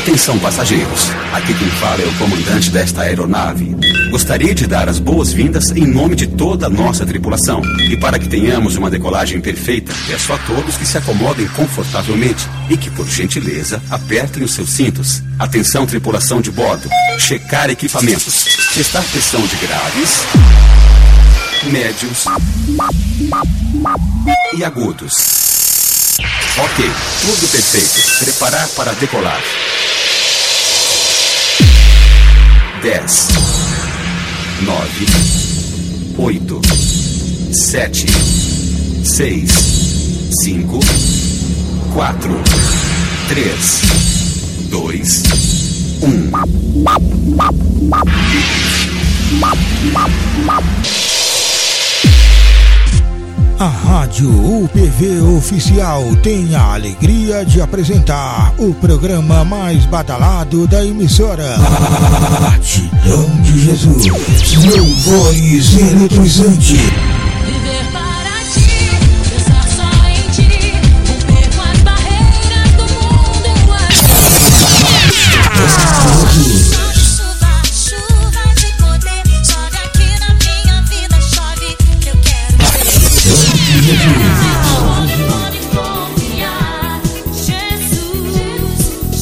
Atenção, passageiros. Aqui quem fala é o comandante desta aeronave. Gostaria de dar as boas-vindas em nome de toda a nossa tripulação. E para que tenhamos uma decolagem perfeita, peço a todos que se acomodem confortavelmente e que, por gentileza, apertem os seus cintos. Atenção, tripulação de bordo. Checar equipamentos. Testar pressão de graves, médios e agudos. Ok, tudo perfeito. Preparar para decolar. 10, 9, 8, 7, 6, 5, 4, 3, 2, 1. A Rádio UPV Oficial tem a alegria de apresentar o programa mais badalado da emissora. Batidão de Jesus. Meu voz eletrizante. Viver para ti, pensar só em ti, romper com as barreiras do mundo. Chuva de poder, chove aqui na minha vida, chove que eu quero ver. Pode confiar, Jesus.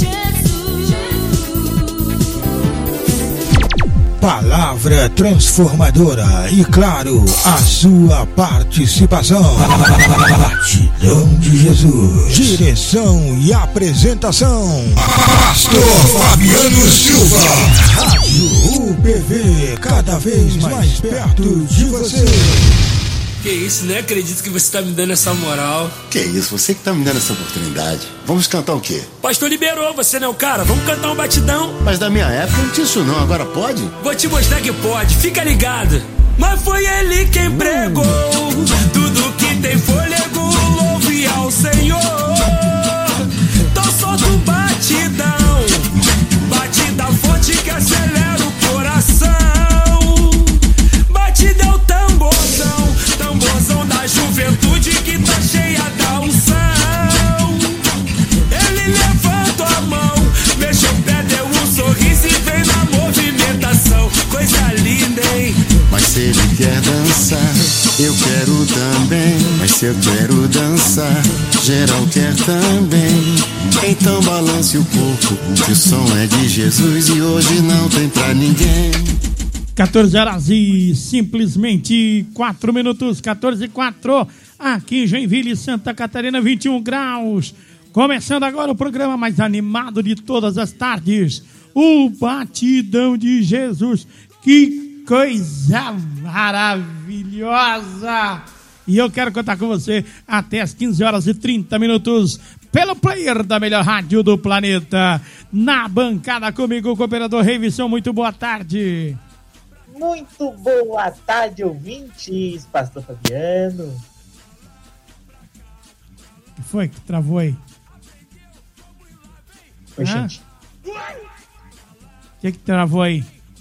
Palavra transformadora e, claro, a sua participação. Batidão de Jesus. Direção e apresentação: Pastor Fabiano Silva. Rádio UPV, cada vez mais perto de você. Que isso, nem acredito que você tá me dando essa moral. Que isso, você que tá me dando essa oportunidade. Vamos cantar o quê? Pastor liberou, você não é o cara, vamos cantar um batidão. Mas da minha época não tinha isso não, agora pode? Vou te mostrar que pode, fica ligado. Mas foi ele quem pregou, tudo que tem fôlego, louve ao Senhor. Tô solto batidão, batida forte que acelera o coração. Batida é o tamborzão, tamborzão da juventude que tá cheia da unção. Ele levanta a mão, mexe o pé, deu um sorriso e vem na movimentação. Coisa linda, hein? Mas se ele quer dançar, eu quero também. Mas se eu quero dançar, geral quer também. Então balance o corpo, que o som é de Jesus e hoje não tem pra ninguém. 14 horas e simplesmente 4 minutos, 14:04, aqui em Joinville, Santa Catarina, 21 graus. Começando agora o programa mais animado de todas as tardes, o Batidão de Jesus. Que coisa maravilhosa! E eu quero contar com você até as 15 horas e 30 minutos pelo player da melhor rádio do planeta. Na bancada comigo, o cooperador Reivisson. Muito boa tarde. Muito boa tarde, ouvintes, Pastor Fabiano. O que foi que travou aí? Oi, gente. O que travou aí?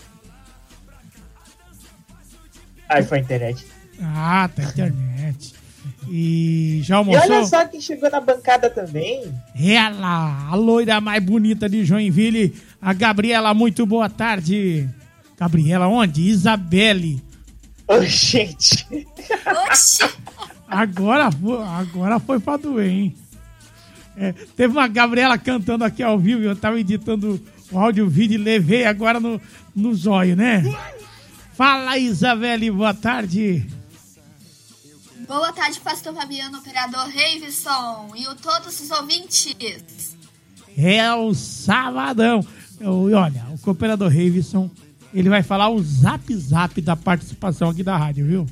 Aí foi a internet. Ah, tá a internet. E já almoçou? E olha só quem chegou na bancada também. Ela, a loira mais bonita de Joinville, a Gabriela. Muito boa tarde. Gabriela onde? Isabelle. Oi, gente. Oxi! Agora foi pra doer, hein? Teve uma Gabriela cantando aqui ao vivo, eu tava editando o áudio e o vídeo e levei agora no zóio, né? Fala, Isabelle, boa tarde. Boa tarde, Pastor Fabiano, operador Reivisson e todos os ouvintes. É o sabadão. Olha, o cooperador Reivisson, ele vai falar o zap da participação aqui da rádio, viu?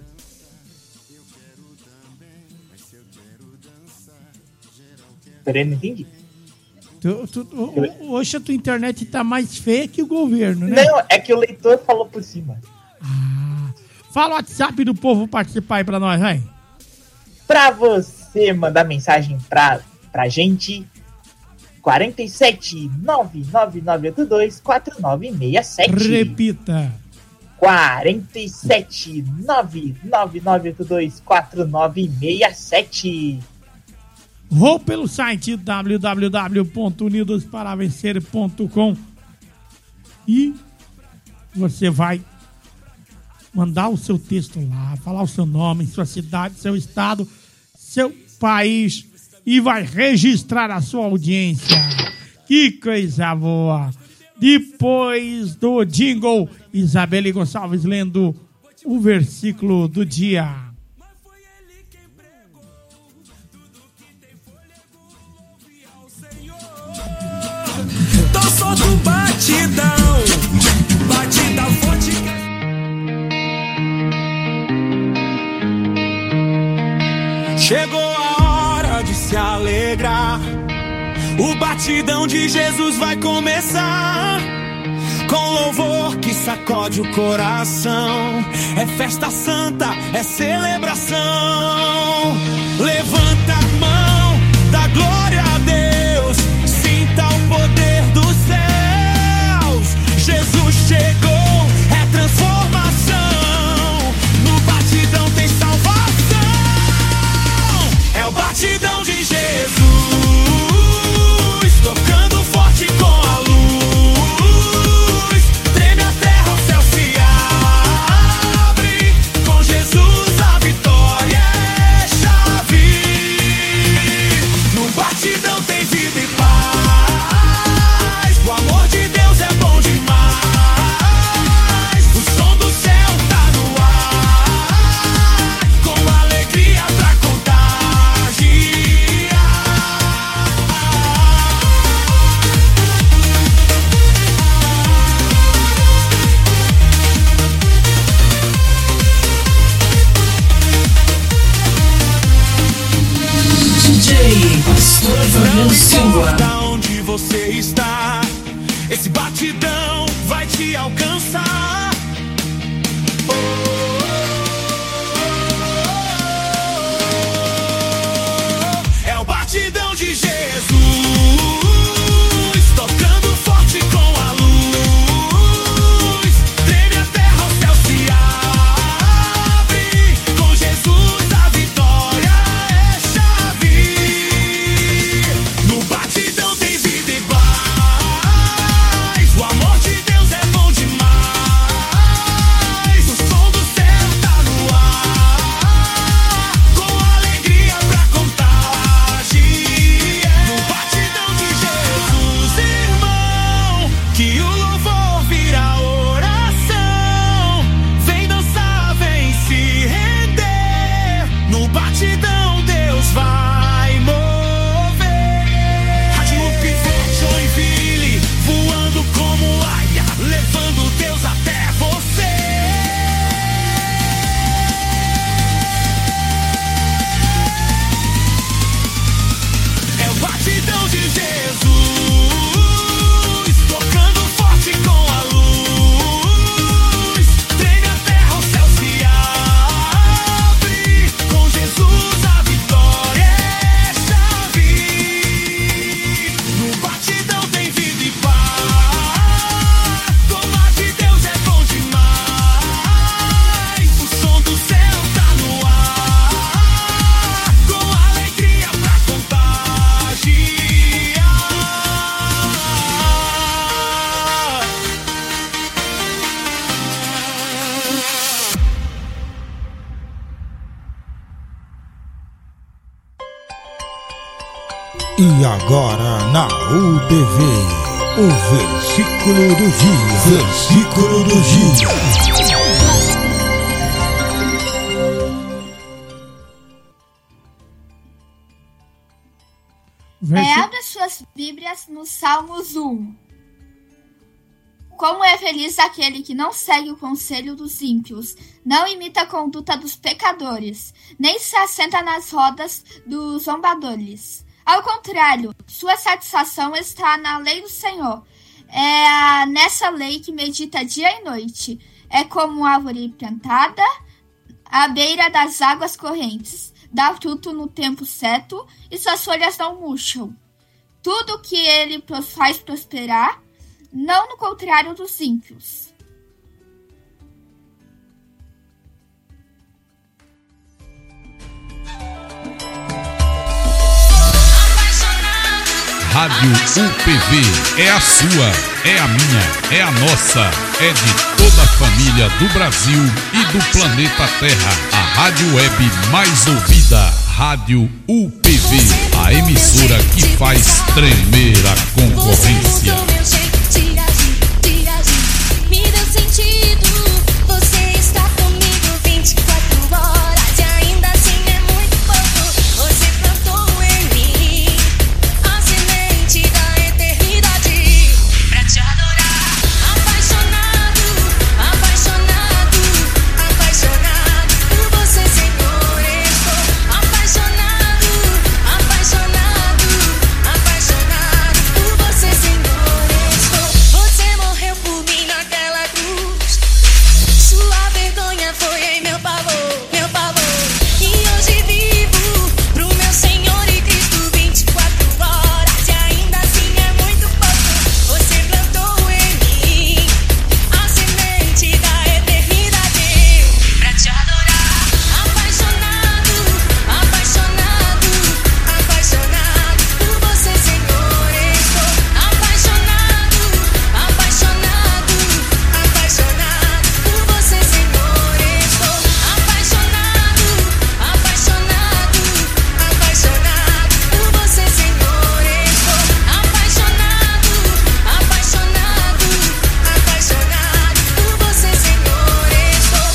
Peraí, não entendi. Hoje a tua internet tá mais feia que o governo, né? Não, é que o leitor falou por cima. Fala o WhatsApp do povo participar aí pra nós, vai. Pra você mandar mensagem pra gente, 47 99982 4967. Repita. 47 99982 4967. ou pelo site www.unidosparavencer.com e você vai mandar o seu texto lá, falar o seu nome, sua cidade, seu estado, seu país e vai registrar a sua audiência. Que coisa boa! Depois do jingle, Isabelle Gonçalves lendo o versículo do dia. Tô solto batidão, batidão forte. Chegou a hora de se alegrar. O batidão de Jesus vai começar. Com louvor que sacode o coração. É festa santa, é celebração. Levanta a mão, dá glória a Deus. Sinta o poder dos céus. Jesus chegou, é transformação. No batidão tem salvação. É o batidão de Jesus. Tocando forte com a luz. Treme a terra, o céu se abre. Com Jesus a vitória é chave. No batidão tem vida e paz. O amor de Deus é bom demais. O som do céu tá no ar. Com alegria pra contagiar. Não importa onde você está, esse batidão vai te alcançar. É o batidão de Jesus, tocando forte com a luz. Treme a terra, o céu se abre. Com Jesus a vitória é chave. No batidão tem vida e paz. O amor de Deus é bom demais. O som do céu tá no ar. Com alegria pra contagiar. No batidão de Jesus, irmão, que o louvor vira oração. Vem dançar, vem se render. No batidão Deus vai mover. Rádio Pivô, Joinville, voando como águia, levando Deus até você. É o batidão de Jesus, tocando forte com a luz. Treme a terra, o céu se abre. Com Jesus a vitória é chave. No batidão tem vida e paz. Tomar de Deus é bom demais. O som do céu tá no ar. Com alegria pra contagiar. E agora na UTV, o versículo do dia. Versículo do dia. Abra suas Bíblias no Salmos 1. Como é feliz aquele que não segue o conselho dos ímpios, não imita a conduta dos pecadores, nem se assenta nas rodas dos zombadores. Ao contrário, sua satisfação está na lei do Senhor. É nessa lei que medita dia e noite. É como árvore plantada à beira das águas correntes. Dá fruto no tempo certo e suas folhas não murcham. Tudo que ele faz prosperar, não no contrário dos ímpios. Rádio UPV é a sua, é a minha, é a nossa, é de toda a família do Brasil e do planeta Terra. A rádio web mais ouvida, Rádio UPV, a emissora que faz tremer a concorrência. Me deu sentido, você está comigo 24 horas e ainda assim é muito pouco. Você plantou em mim a semente da eternidade pra te adorar. Apaixonado, apaixonado, apaixonado por você, Senhor. Estou apaixonado, apaixonado, apaixonado por você, Senhor. Estou. Você morreu por mim naquela cruz. Sua vergonha foi em meu pavor, meu pavor. E hoje vivo pro meu Senhor e Cristo 24 horas. E ainda assim é muito pouco. Você plantou em mim a semente da eternidade pra te adorar. Apaixonado, apaixonado, apaixonado por você, Senhor. Estou apaixonado, apaixonado, apaixonado por você, Senhor. Estou apaixonado, apaixonado, apaixonado por você, Senhor. Estou apaixonado, apaixonado, apaixonado por você, Senhor. Estou.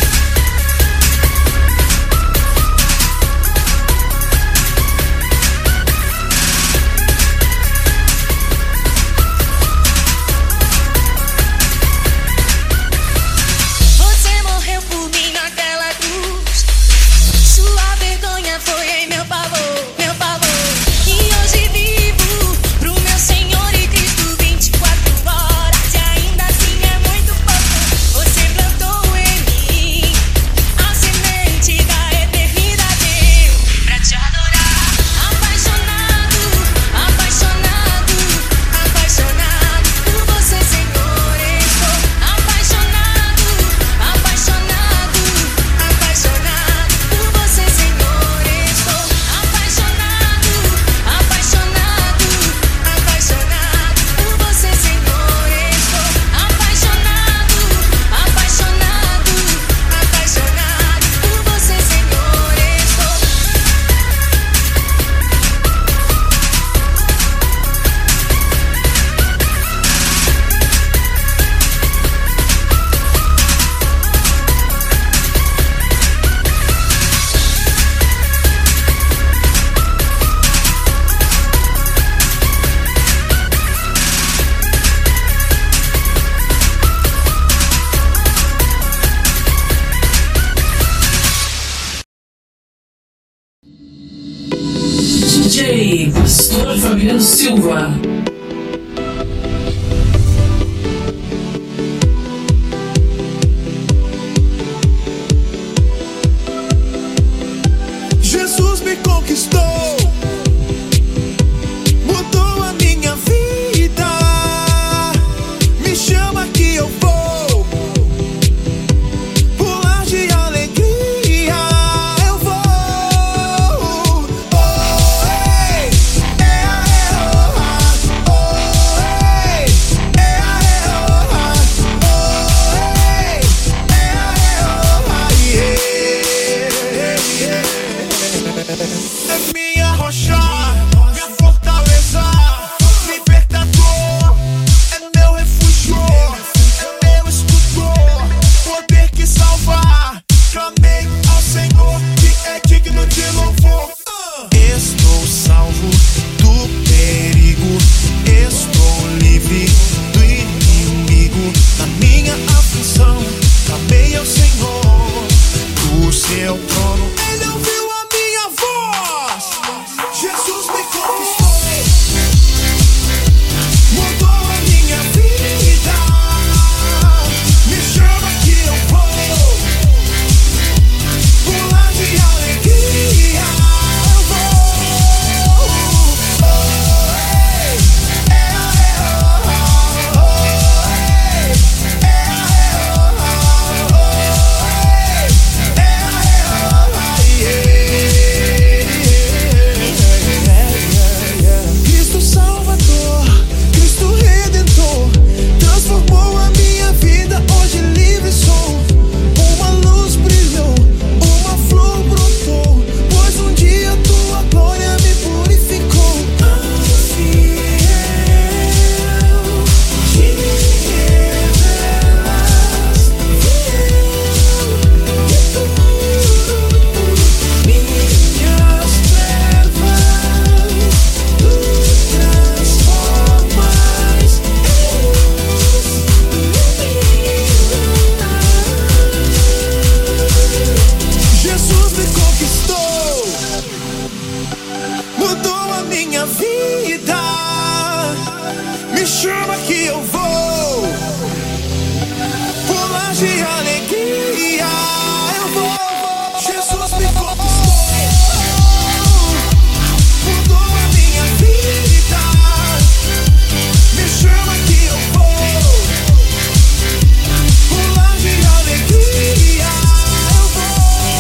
Você morreu por mim naquela cruz. Sua vergonha foi em meu pavor, meu pavor. E hoje vivo pro meu Senhor e Cristo 24 horas. E ainda assim é muito pouco. Você plantou em mim a semente da eternidade pra te adorar. Apaixonado, apaixonado, apaixonado por você, Senhor. Estou apaixonado, apaixonado, apaixonado por você, Senhor. Estou apaixonado, apaixonado, apaixonado por você, Senhor. Estou apaixonado, apaixonado, apaixonado por você, Senhor. Estou. DJ Pastor Fabiano Silva. Jesus me conquistou, mudou a minha vida, me chama que eu vou pular de alegria, eu vou. Oh, ei, é a Me chama que eu vou pular de alegria. Eu vou. Jesus me conquistou, mudou a minha vida. Me chama que eu vou pular de alegria. Eu vou.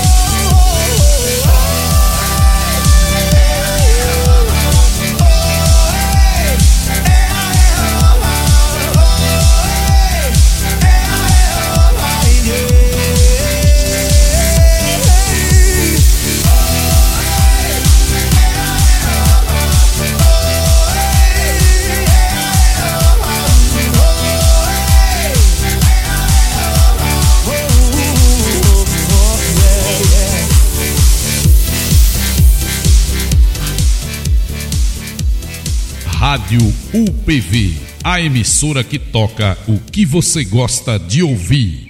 Rádio UPV, a emissora que toca o que você gosta de ouvir.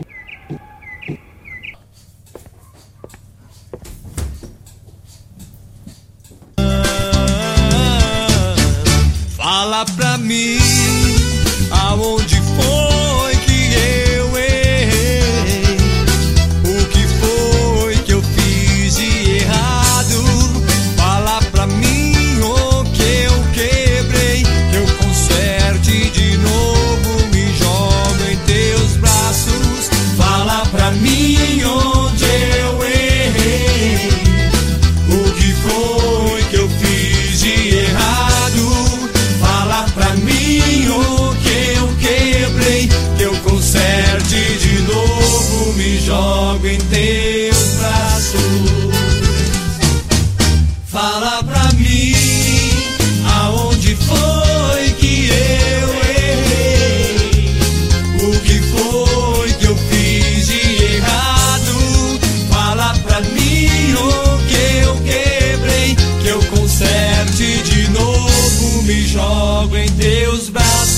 Fala pra mim, aonde foi que eu errei? O que foi que eu fiz de errado? Fala pra mim o que eu quebrei, que eu conserte de novo, me jogo em teus braços. Fala pra mim onde eu errei, o que foi que eu fiz de errado. Fala pra mim o que eu quebrei, que eu conserte de novo, me jogo em teus braços. Fala pra mim, aonde foi que eu errei, o que foi que eu fiz de errado. Fala pra mim o que eu quebrei, que eu conserte de novo, me jogo em teus braços.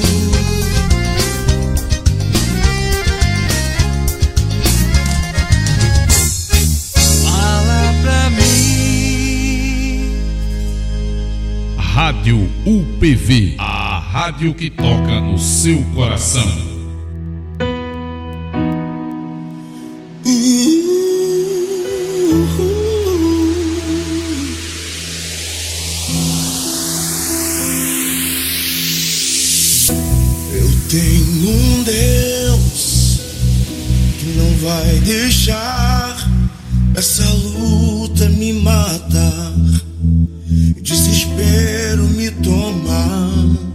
Fala pra mim. Rádio UPV, a rádio que toca no seu coração. Eu tenho um Deus que não vai deixar essa luta me matar, desespero me tomar.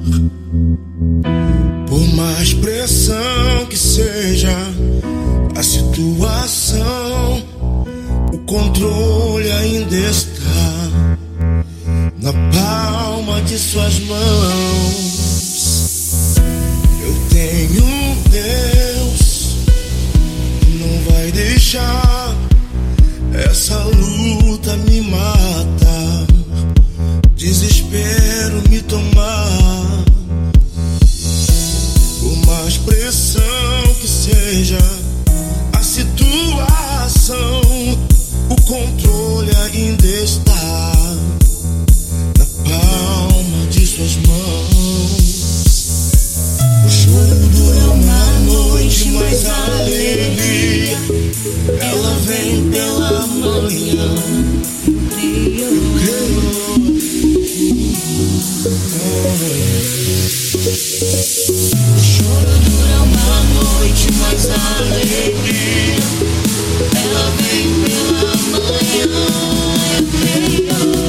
Por mais pressão que seja a situação, o controle ainda está na palma de suas mãos. Eu tenho um Deus que não vai deixar essa luta me matar, desespero me tomar. Por mais pressão que seja a situação, o controle ainda está na palma de suas mãos. O choro dura uma noite, mas a alegria ela vem pela manhã. Eu creio. O choro dura uma noite, mas a alegria ela vem pela manhã. Eu creio.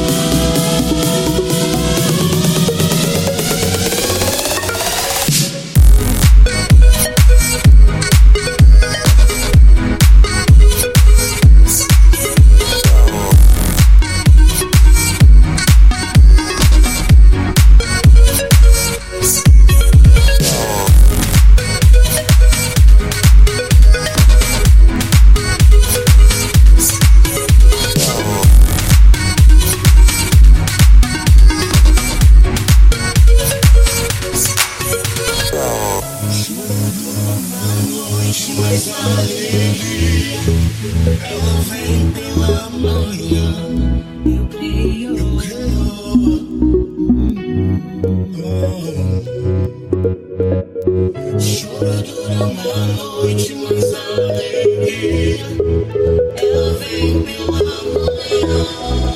Mas a alegria ela vem pela manhã. Eu creio. Choro dura uma noite, mas a alegria ela vem pela manhã.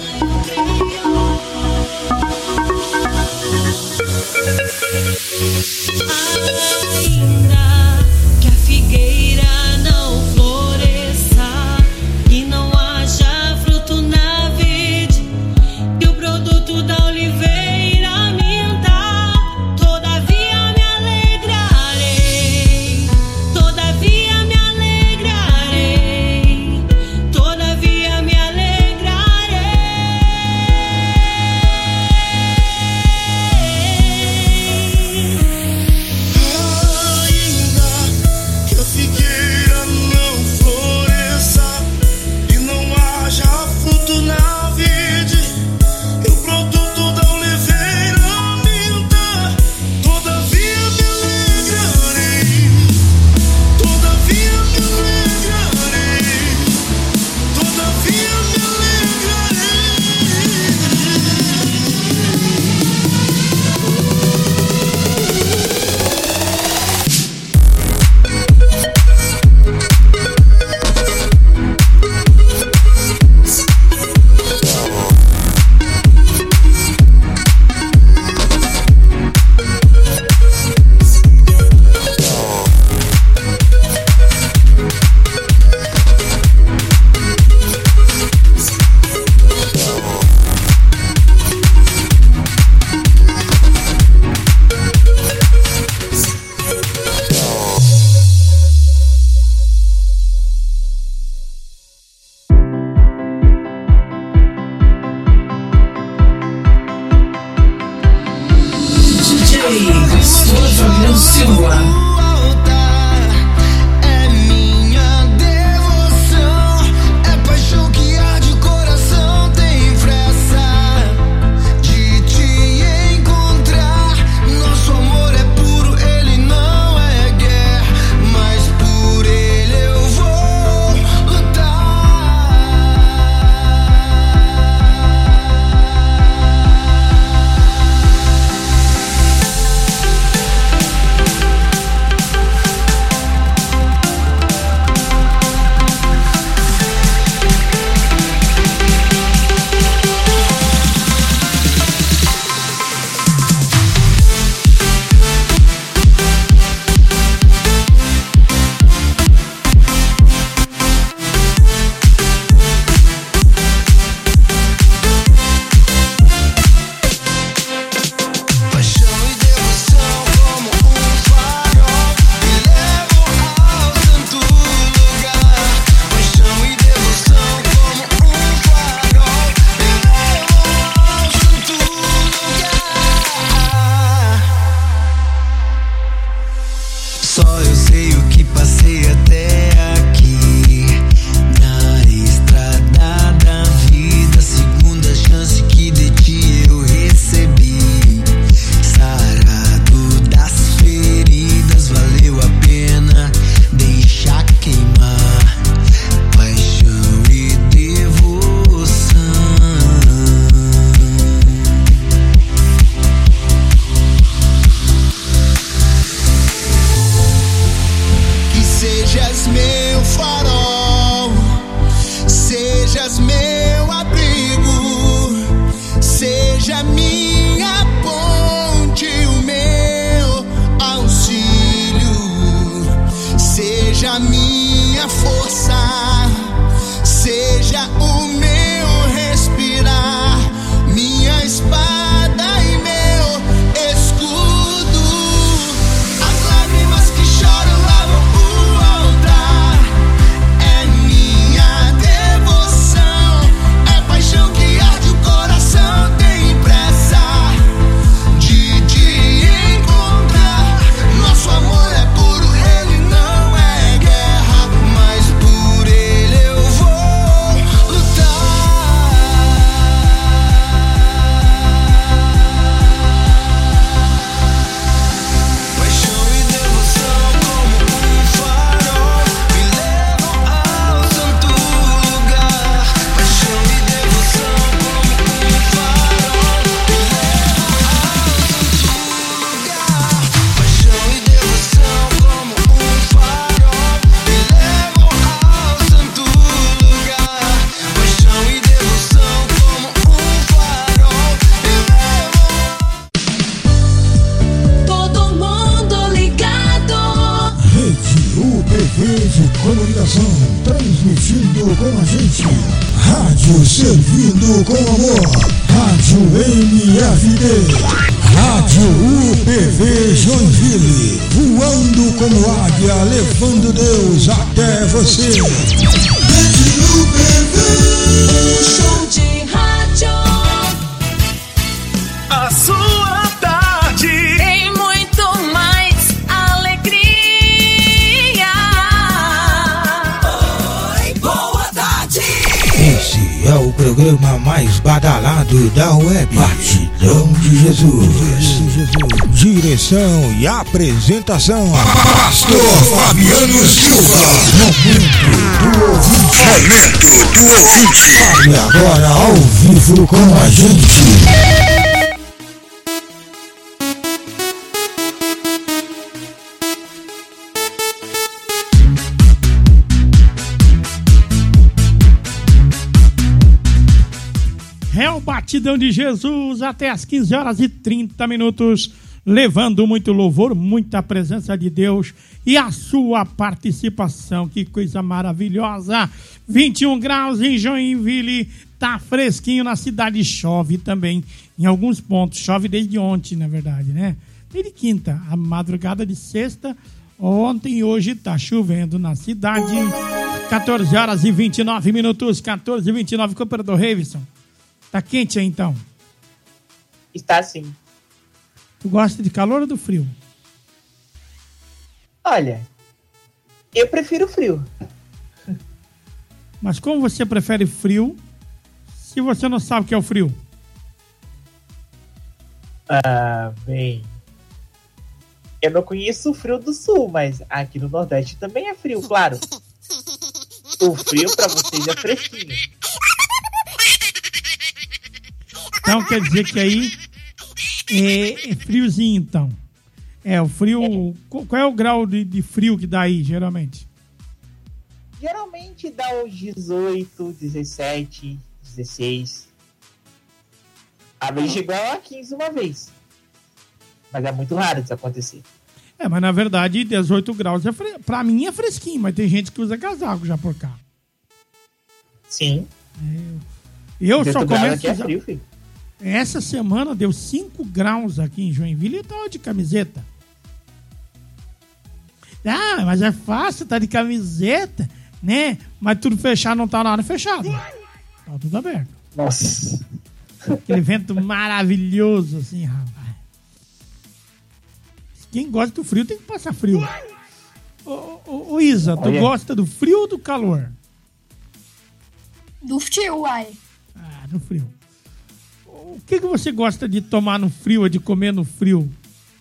Ainda que a figueira não floresça e não haja fruto na vide, e o produto da oliveira minta, todavia me alegrarei, todavia me alegrarei, todavia me alegrarei. Ainda que a figueira não floresça e não haja fruto na vide, e o produto da oliveira minta, todavia me alegrarei, todavia me alegrarei, todavia me DJ Gustavo Fabiano Silva. é minha devoção, é paixão que arde o coração, tem pressa de te encontrar. Nosso amor é puro, ele não é guerra, mas por ele eu vou lutar. transmitindo com a gente. Rádio servindo com amor. Rádio MFD. Rádio UPV Joinville. Voando como águia, levando Deus até você. Rádio UPV. Show de rádio. A sua tarde Tem muito mais alegria. Oi, boa tarde. Esse é o programa mais badalado da web. Batidão de Jesus. Direção e apresentação: Pastor Fabiano Silva. Momento do ouvinte. E agora ao vivo com a gente. É o Batidão de Jesus até as 15 horas e 30 minutos, levando muito louvor, muita presença de Deus e a sua participação. Que coisa maravilhosa! 21 graus em Joinville, tá fresquinho na cidade, chove também em alguns pontos, chove desde ontem, na verdade, né? Desde quinta, a madrugada de sexta, ontem e hoje tá chovendo na cidade. 14 horas e 29 minutos, 14 e 29, Cooperador Reivison. Tá quente aí, então? Está sim. Tu gosta de calor ou do frio? Olha, eu prefiro frio. Mas como você prefere frio se você não sabe o que é o frio? Ah, bem. Eu não conheço o frio do sul, mas aqui no Nordeste também é frio, claro. O frio pra vocês é fresquinho. Então quer dizer que aí é friozinho, então. É, o frio... Qual é o grau de frio que dá aí, geralmente? Geralmente dá uns 18, 17, 16. A vez chegou a 15 uma vez. Mas é muito raro isso acontecer. É, mas na verdade 18 graus pra mim é fresquinho, mas tem gente que usa casaco já por cá. Sim. Eu só começo aqui a é usar... frio, filho. Essa semana deu 5 graus aqui em Joinville e eu tava de camiseta. Ah, mas é fácil, tá de camiseta, né? Mas tudo fechado não tá nada fechado. Tá tudo aberto. Nossa. Aquele vento maravilhoso, assim, rapaz. Quem gosta do frio tem que passar frio. Ô Isa, tu gosta do frio ou do calor? Do frio, uai. Ah, do frio. O que você gosta de tomar no frio ou de comer no frio?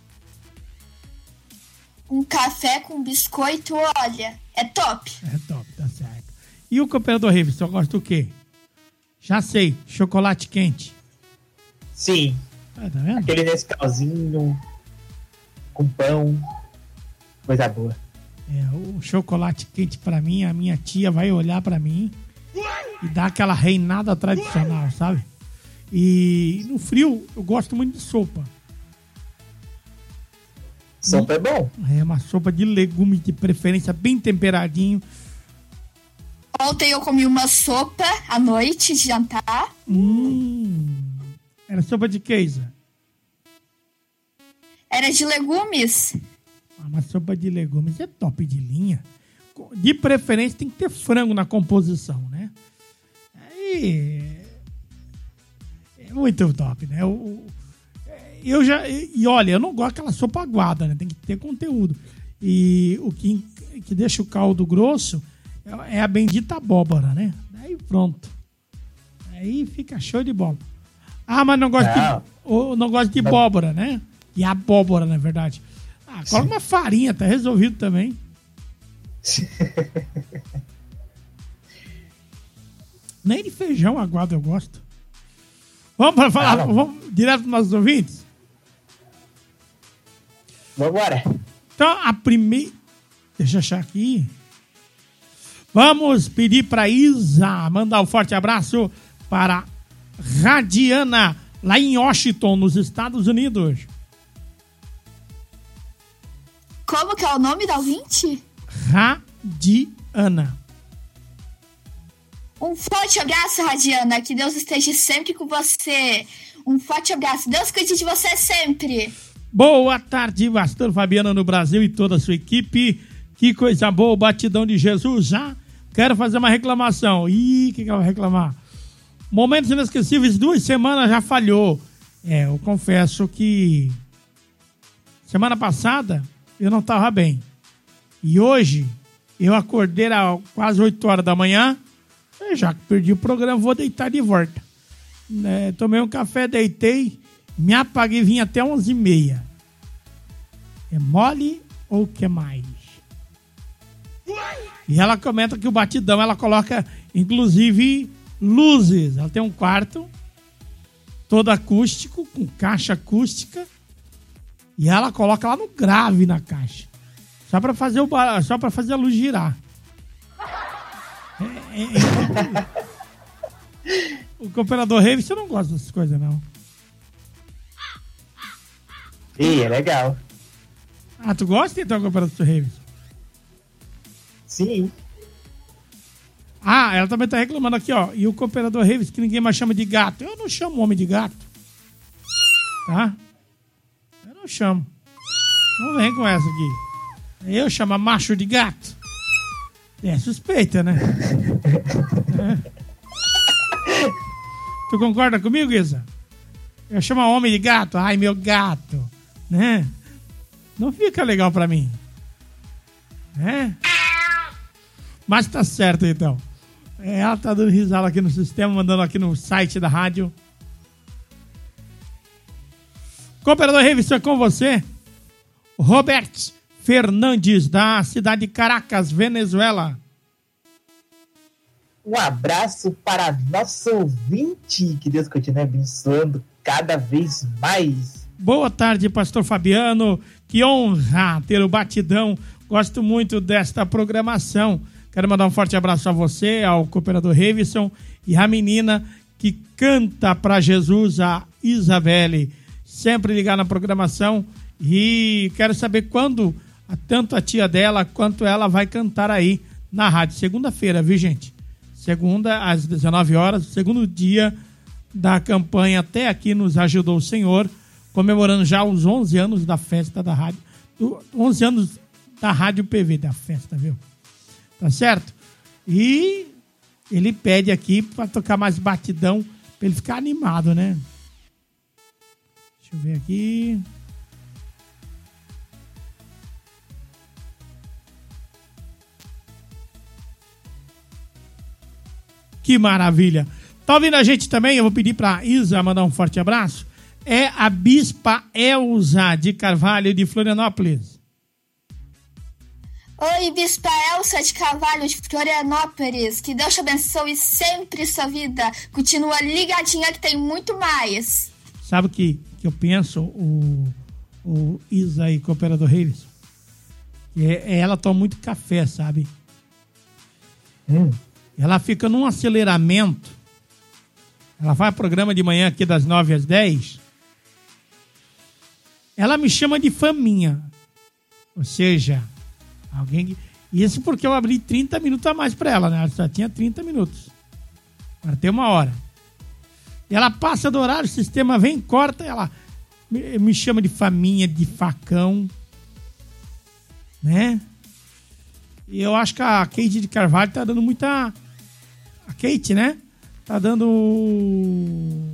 Um café com biscoito, olha, é top. É top, tá certo. E o Cooperador Reivison, gosta do quê? Já sei, chocolate quente. Sim. Tá vendo? Aquele Nescauzinho com pão. Coisa boa. É, o chocolate quente pra mim, a minha tia vai olhar pra mim e dar aquela reinada tradicional, sabe? E no frio, eu gosto muito de sopa. Sopa é bom. É uma sopa de legumes, de preferência, bem temperadinho. Ontem eu comi uma sopa à noite de jantar. Era sopa de quê, Isa? Era de legumes. Uma sopa de legumes é top de linha. De preferência tem que ter frango na composição, né? Aí... é muito top, né? Eu já... E olha, eu não gosto daquela sopa aguada, né? Tem que ter conteúdo. E o que deixa o caldo grosso é a bendita abóbora, né? Aí pronto. Aí fica show de bola. Ah, mas não gosto de abóbora, né? E abóbora, na verdade. Ah, coloca uma farinha, tá resolvido também. Nem de feijão aguado eu gosto. Vamos para falar, vamos direto para os nossos ouvintes? Vambora. Então, a primeira... Deixa eu achar aqui. Vamos pedir para Isa mandar um forte abraço para Radiana, lá em Washington, nos Estados Unidos. Como que é o nome da ouvinte? Radiana. Um forte abraço, Radiana. Que Deus esteja sempre com você. Um forte abraço. Deus cuide de você sempre. Boa tarde, pastor Fabiano no Brasil e toda a sua equipe. Que coisa boa, o batidão de Jesus. Já quero fazer uma reclamação. Ih, o que eu vou reclamar? Momentos inesquecíveis, 2 semanas já falhou. Eu confesso que semana passada eu não estava bem. E hoje eu acordei às quase 8 horas da manhã. Já que perdi o programa, vou deitar de volta. Tomei um café, deitei, me apaguei, vim até 11h30. É mole ou que mais? E ela comenta que o batidão, ela coloca, inclusive, luzes. Ela tem um quarto todo acústico, com caixa acústica, e ela coloca lá no grave na caixa. Só pra fazer a luz girar. O cooperador Rave, você não gosta dessas coisas, não? Ih, é legal. Ah, tu gosta então, cooperador Rave? Sim. Ah, ela também tá reclamando aqui, ó. E o cooperador Reis, que ninguém mais chama de gato. Eu não chamo homem de gato. Tá? Eu não chamo. Não vem com essa aqui. Eu chamo macho de gato. É suspeita, né? Tu concorda comigo, Isa? Eu chamo homem de gato. Ai, meu gato. Né? Não fica legal pra mim. Né? Mas tá certo, então. Ela tá dando risada aqui no sistema, mandando aqui no site da rádio. Cooperador Revista, é com você. Robert Fernandes, da cidade de Caracas, Venezuela. Um abraço para nosso ouvinte. Que Deus continue abençoando cada vez mais. Boa tarde, pastor Fabiano. Que honra ter o batidão. Gosto muito desta programação. Quero mandar um forte abraço a você, ao cooperador Revison e a menina que canta para Jesus, a Isabelle. Sempre ligar na programação e quero saber quando tanto a tia dela quanto ela vai cantar aí na rádio. Segunda-feira, viu, gente? Segunda às 19 horas, segundo dia da campanha Até Aqui Nos Ajudou o Senhor, comemorando já os 11 anos da festa da rádio. 11 anos da Rádio PV, da festa, viu? Tá certo? E ele pede aqui pra tocar mais batidão, pra ele ficar animado, né? Deixa eu ver aqui. Que maravilha! Tá ouvindo a gente também? Eu vou pedir pra Isa mandar um forte abraço. É a Bispa Elza de Carvalho, de Florianópolis. Oi, Bispa Elsa de Carvalho, de Florianópolis. Que Deus te abençoe sempre sua vida. Continua ligadinha que tem muito mais. Sabe o que eu penso, o Isa e Cooperador Reis? Ela toma muito café, sabe? Ela fica num aceleramento. Ela faz programa de manhã aqui das 9 às 10. Ela me chama de faminha. Ou seja... Isso porque eu abri 30 minutos a mais pra ela, né? Ela só tinha 30 minutos. Agora tem 1 hora. E ela passa do horário, o sistema vem, corta, ela me chama de faminha, de facão. Né? E eu acho que a Kate de Carvalho tá dando muita... A Kate, né? Tá dando...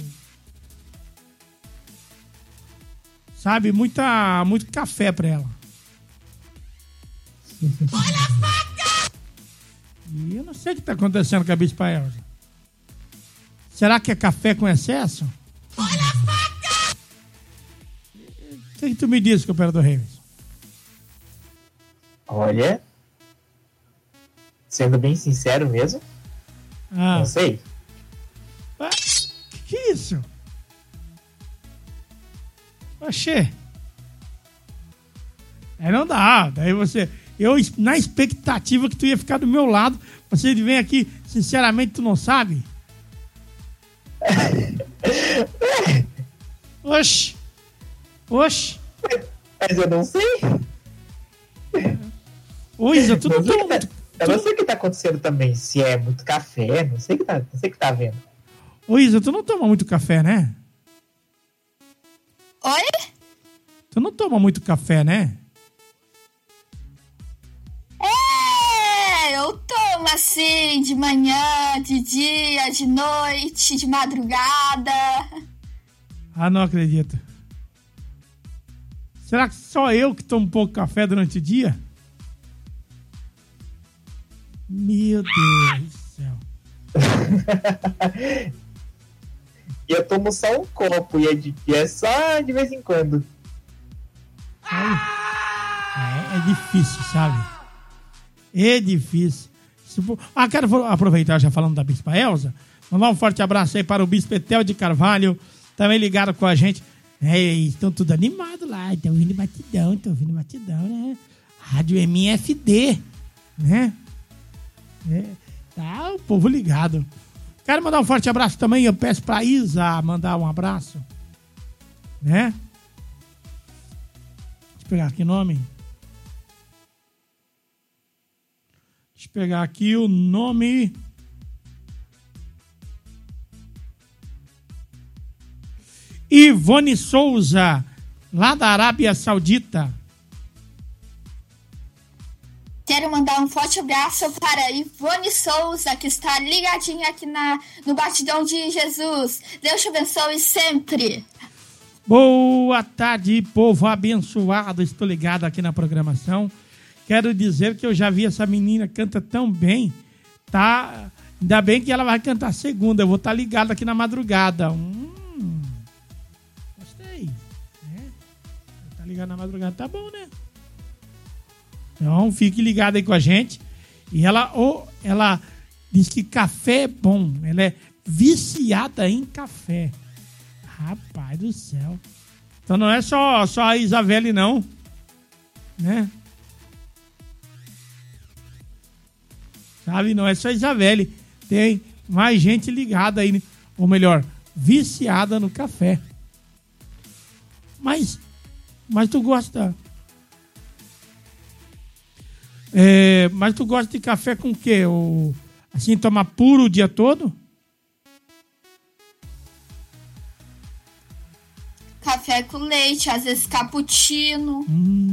Sabe, muito café pra ela. Olha a faca! E eu não sei o que está acontecendo com a Bispa Elza. Será que é café com excesso? Olha a faca! O que tu me diz, cooperador Reis? Olha, sendo bem sincero mesmo, não sei. Que isso? Oxê. Aí não dá. Daí você... Eu, na expectativa que tu ia ficar do meu lado, você vem aqui, sinceramente, tu não sabe? Oxi. Oxi. Mas eu não sei. Ô, Isa, tu não toma muito... Eu não sei o que tá acontecendo também. Se é muito café, não sei o que tá vendo. Ô, Isa, tu não toma muito café, né? Oi? Tu não toma muito café, né? Eu tomo assim, de manhã, de dia, de noite, de madrugada. Ah, não acredito. Será que só eu que tomo pouco café durante o dia? Meu Deus do céu. E eu tomo só um copo e é só de vez em quando. É difícil, sabe? É difícil. Quero aproveitar já falando da Bispa Elza. Mandar um forte abraço aí para o Bispo Etel de Carvalho, também ligado com a gente. Estão tudo animados lá, estão ouvindo batidão, né? Rádio MFD, né? Tá o povo ligado. Quero mandar um forte abraço também, eu peço pra Isa mandar um abraço, né? Deixa eu pegar aqui o nome. Deixa eu pegar aqui o nome. Ivone Souza, lá da Arábia Saudita. Quero mandar um forte abraço para Ivone Souza, que está ligadinha aqui no Batidão de Jesus. Deus te abençoe sempre. Boa tarde, povo abençoado. Estou ligado aqui na programação. Quero dizer que eu já vi essa menina, canta tão bem, tá? Ainda bem que ela vai cantar segunda. Eu vou estar ligado aqui na madrugada. Gostei. Tá ligado na madrugada, tá bom, né? Então, fique ligado aí com a gente. E ela diz que café é bom. Ela é viciada em café. Rapaz do céu. Então não é só a Isabelle, não. Né? Sabe? Não é só a Isabelle. Tem mais gente ligada aí. Ou melhor, viciada no café. Mas tu gosta... mas tu gosta de café com o quê? Assim, tomar puro o dia todo? Café com leite, às vezes cappuccino.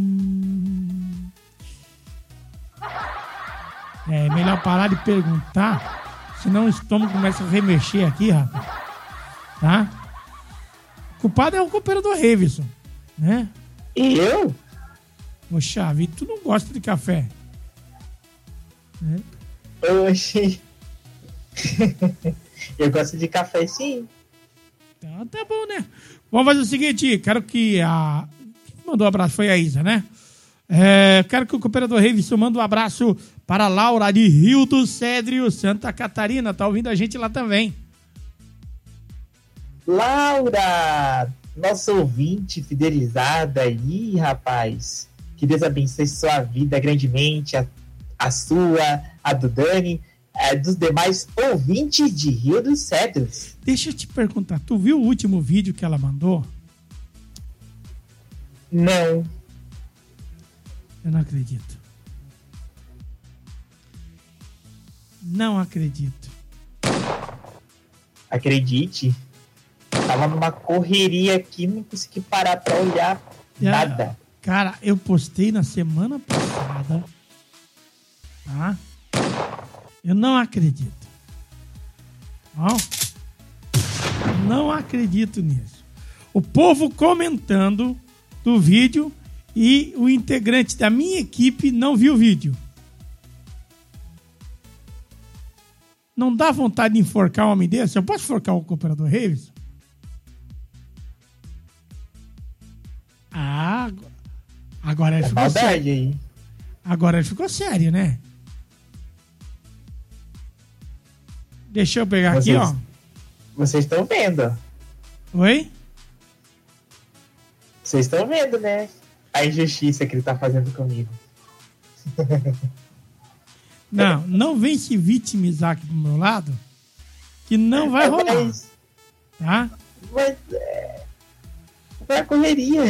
É melhor parar de perguntar, senão o estômago começa a remexer aqui, rapaz. Tá? O culpado é o cooperador Revison, né? E eu? Poxa vida, tu não gosta de café? Oxi. Eu gosto de café, sim. Então tá bom, né? Vamos fazer o seguinte, quero que quem mandou um abraço foi a Isa, né? Quero que o cooperador Revison mande um abraço para a Laura de Rio do Cédrio, Santa Catarina. Tá ouvindo a gente lá também. Laura, nossa ouvinte fidelizada aí, rapaz. Que Deus abençoe sua vida grandemente, a sua, a do Dani, dos demais ouvintes de Rio dos Cedros. Deixa eu te perguntar, tu viu o último vídeo que ela mandou? Não. Eu não acredito. Não acredito. Acredite. Tava numa correria aqui, não consegui parar pra olhar nada. Cara, eu postei na semana passada. Tá? Eu não acredito. Não acredito nisso. O povo comentando do vídeo e o integrante da minha equipe não viu o vídeo. Não dá vontade de enforcar um homem desse? Eu posso enforcar o cooperador Revison? Agora ele ficou sério. Aí. Agora ele ficou sério, né? Deixa eu pegar aqui, ó. Vocês estão vendo. Oi? Vocês estão vendo, né? A injustiça que ele tá fazendo comigo. Não vem se vitimizar aqui do meu lado, que não vai rolar. Tá? Mas é a correria.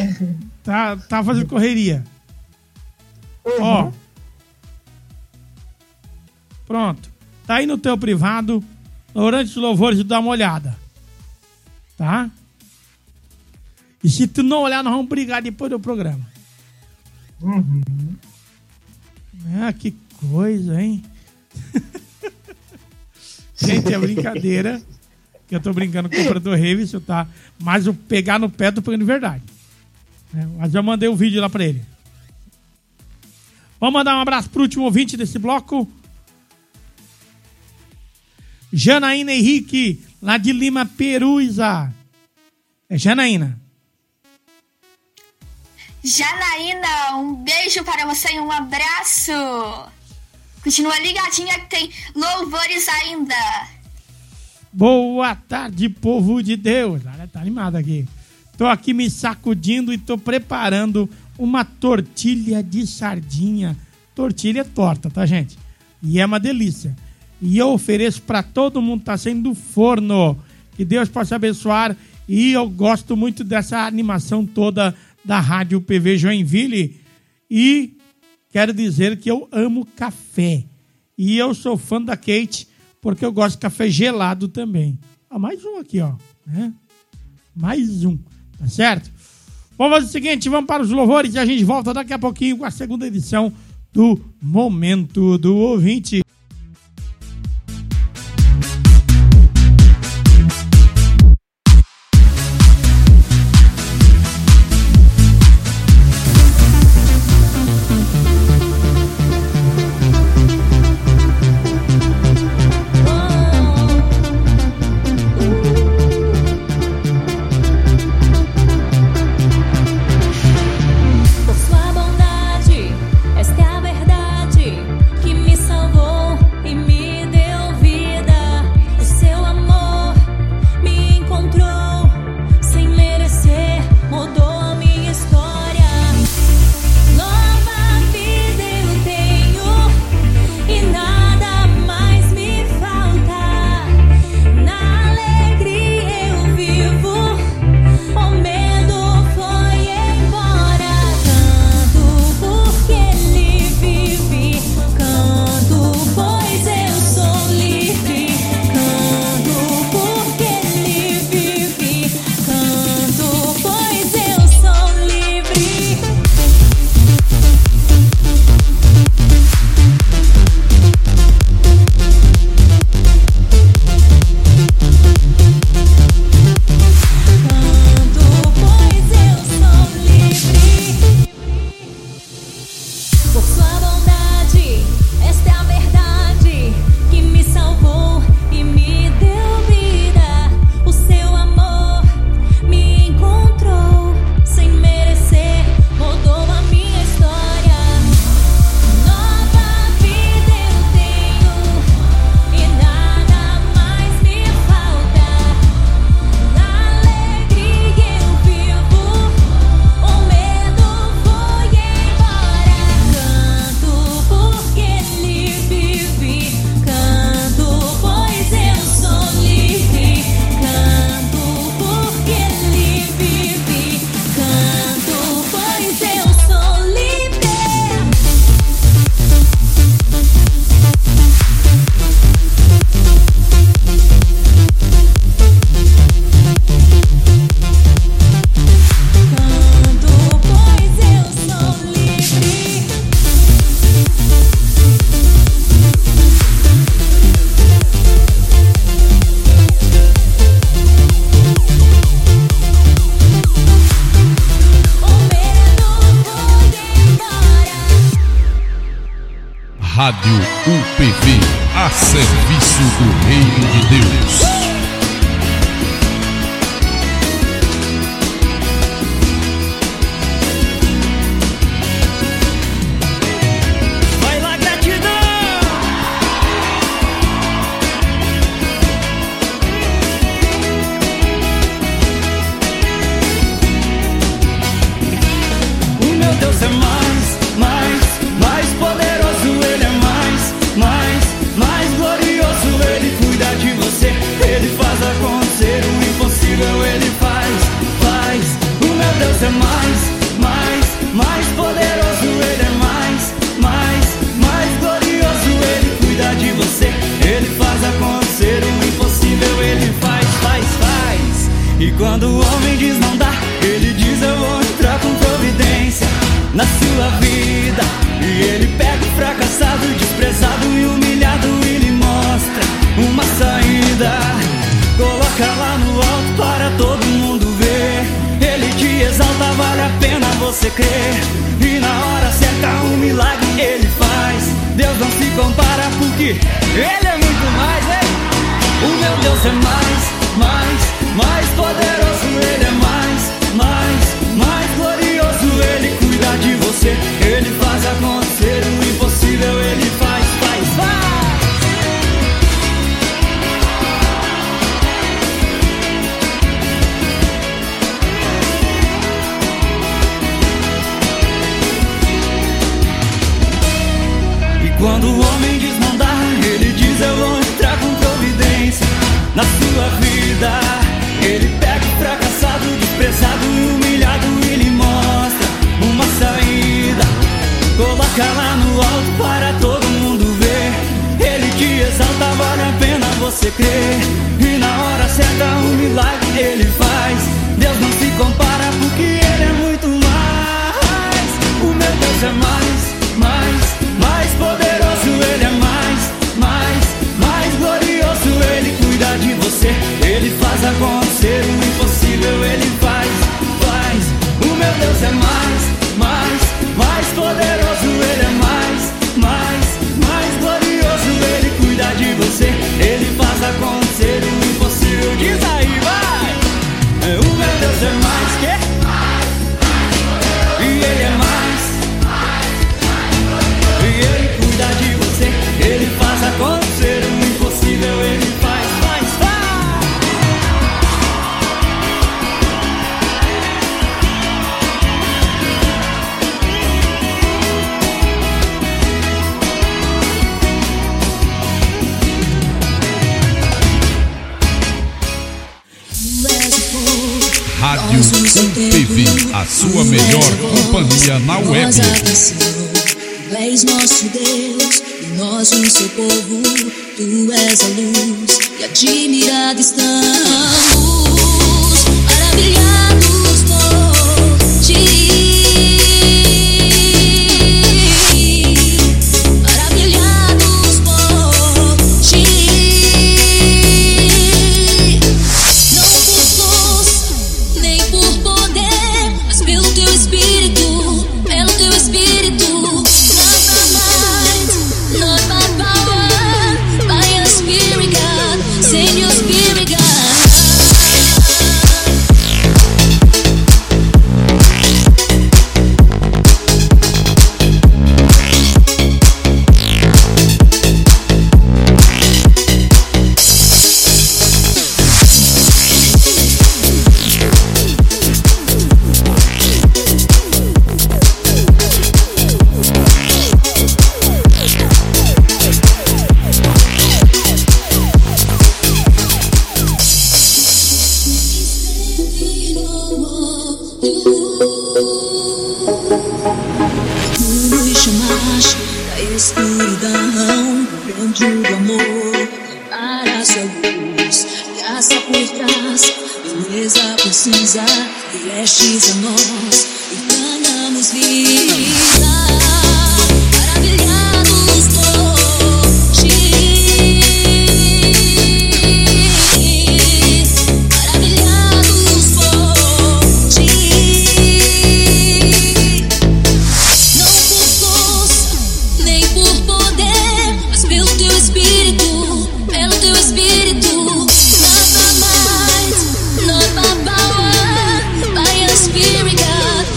Tá fazendo correria. Uhum. Ó. Pronto. Tá aí no teu privado, durante os louvores, dá uma olhada. Tá? E se tu não olhar, nós vamos brigar depois do programa. Ah, que coisa, hein? Gente, é brincadeira. Que eu tô brincando com o comprador Revis, tá? Mas o pegar no pé, eu tô pegando de verdade. Mas eu mandei um vídeo lá pra ele. Vamos mandar um abraço pro último ouvinte desse bloco. Janaína Henrique, lá de Lima, Peruísa. É Janaína. Janaína, um beijo para você e um abraço. Continua ligadinha que tem louvores ainda. Boa tarde, povo de Deus. Olha, tá animado aqui. Tô aqui me sacudindo e tô preparando uma tortilha de sardinha. Tortilha torta, tá, gente? E é uma delícia. E eu ofereço para todo mundo que tá saindo do forno. Que Deus possa abençoar. E eu gosto muito dessa animação toda da Rádio PV Joinville. E quero dizer que eu amo café. E eu sou fã da Kate, porque eu gosto de café gelado também. Mais um aqui, ó. Né? Mais um. Tá certo? Vamos fazer o seguinte, vamos para os louvores e a gente volta daqui a pouquinho com a segunda edição do Momento do Ouvinte. Por sua bondade, esta é a verdade que me salvou e me deu vida. O seu amor me encontrou sem merecer, mudou a minha história. Nova vida eu tenho e nada mais me falta. Na alegria eu vivo, o medo foi embora. Canto porque ele vive, canto pois eu sou livre. Canto porque ele vive, canto pois eu sou livre. Por sua bondade, esta é a verdade que me salvou e me deu vida. O seu amor me encontrou sem merecer, mudou a minha história. Nova vida eu tenho e nada mais me falta. Na alegria eu vivo, o medo foi embora. Canto porque ele vive, canto pois eu sou livre. Canto porque ele vive, canto pois eu sou livre. Canto pois eu sou livre. Rádio UPV, a serviço do Reino de Deus. Vai lá, gratidão! O meu Deus é mais poderoso, Ele é mais glorioso. Ele cuida de você, quando o homem diz não dá, ele diz eu vou entrar com providência na sua vida. E ele pega o fracassado, desprezado e humilhado e lhe mostra uma saída. Coloca lá no alto para todo mundo ver. Ele te exalta, vale a pena você crer. E na hora certa um milagre ele faz. Deus não se compara porque ele é muito mais, hein? O meu Deus é mais poderoso. Ele é mais glorioso. Ele cuida de você, ele faz acontecer o impossível. Ele faz. Quando o homem diz não dá, ele diz eu vou entrar com providência na sua vida. Ele pega o fracassado, desprezado e humilhado e lhe mostra uma saída. Coloca lá no alto para todo mundo ver. Ele te exalta, vale a pena você crer. E na hora certa um milagre ele faz. Deus não se compara porque ele é muito mais. O meu Deus é mais poderoso. Ele é mais glorioso. Ele cuida de você, ele faz acontecer o impossível. Ele faz. O meu Deus é mais poderoso. Ele é mais glorioso. Ele cuida de você, ele faz acontecer o impossível. Diz aí, vai! O meu Deus é mais que? E ele é mais. E ele cuida de você, ele faz acontecer o impossível. Ele faz. Rádio UPV, a sua melhor companhia na web. Tu és nosso Deus e nós o seu povo. Tu és a luz e admirado estamos, maravilhados por ti. Maravilhados por ti. Não por força, nem por poder, mas pelo teu Espírito, pelo teu Espírito. Not by power, by your Spirit, God. Send your Spirit, God. Escuridão, grande do amor, para sua luz, graça por trás, beleza por cinza, viestes a nós e ganhamos vida. Maravilhados por ti, maravilhados por ti. Não por força, nem por poder, mas pelo teu Espírito, pelo teu Espírito. Not by might, not by power, by your Spirit, God.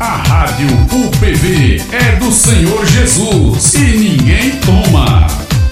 A Rádio UPV é do Senhor Jesus e ninguém toma.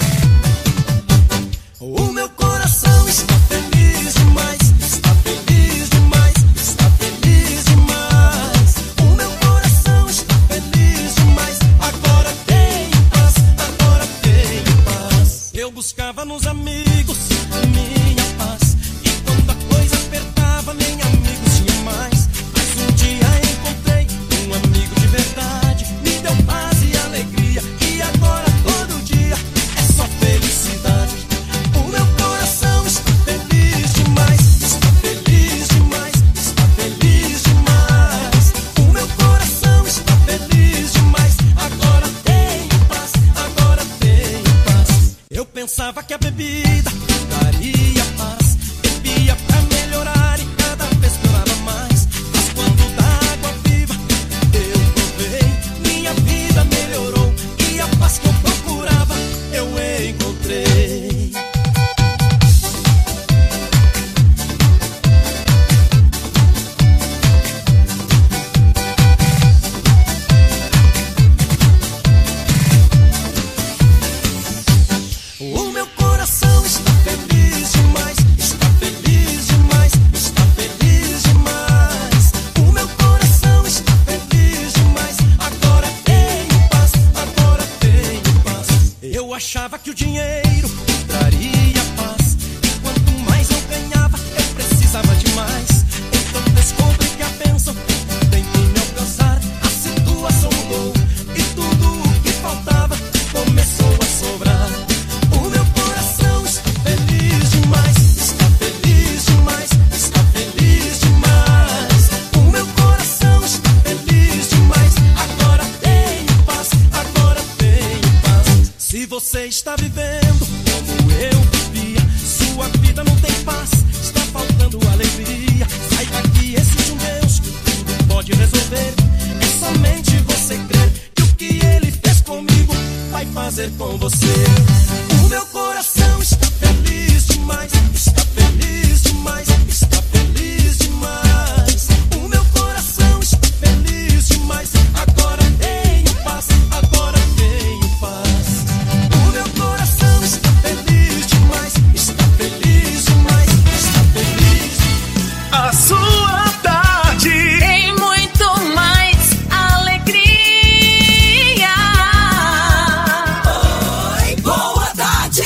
O meu coração está feliz demais, está feliz demais, está feliz demais. O meu coração está feliz demais, agora tenho paz, agora tenho paz. Eu buscava nos amigos minha paz, e quando a coisa apertava nem amigos tinha mais. Mas um dia encontrei um amigo de verdade, me deu paz e alegria, e agora todo dia é só felicidade. O meu coração está feliz demais, está feliz demais, está feliz demais. O meu coração está feliz demais, agora tenho paz, agora tenho paz. Eu pensava que a bebida daria paz, bebia pra melhorar e cada vez piorava mais. Mas quando da água viva eu provei, minha vida melhorou e a paz que eu procurava eu encontrei. O meu coração está feliz demais, está feliz demais, está feliz demais. O meu coração está feliz demais, agora tenho paz, agora tenho paz. Eu achava que o dinheiro traria paz, e quanto mais eu ganhava, eu precisava de mais. Então descobri que a bênção tem que me alcançar. A situação mudou e tudo o que faltava começou a sobrar. O meu coração está feliz demais, está feliz demais, está feliz demais. O meu coração está feliz demais, agora tenho paz, agora tenho paz. Se você está vivendo como eu vivia, sua vida não tem paz, está faltando alegria. Saiba que existe um Deus que tudo pode resolver. É somente você crer que o que Ele fez comigo vai fazer com você. O meu coração está feliz demais, está feliz demais, está feliz demais. O meu coração está feliz demais, agora tenho paz, agora tenho paz. O meu coração está feliz demais, está feliz demais, está feliz. A sua tarde Tem muito mais alegria. Oi, boa tarde.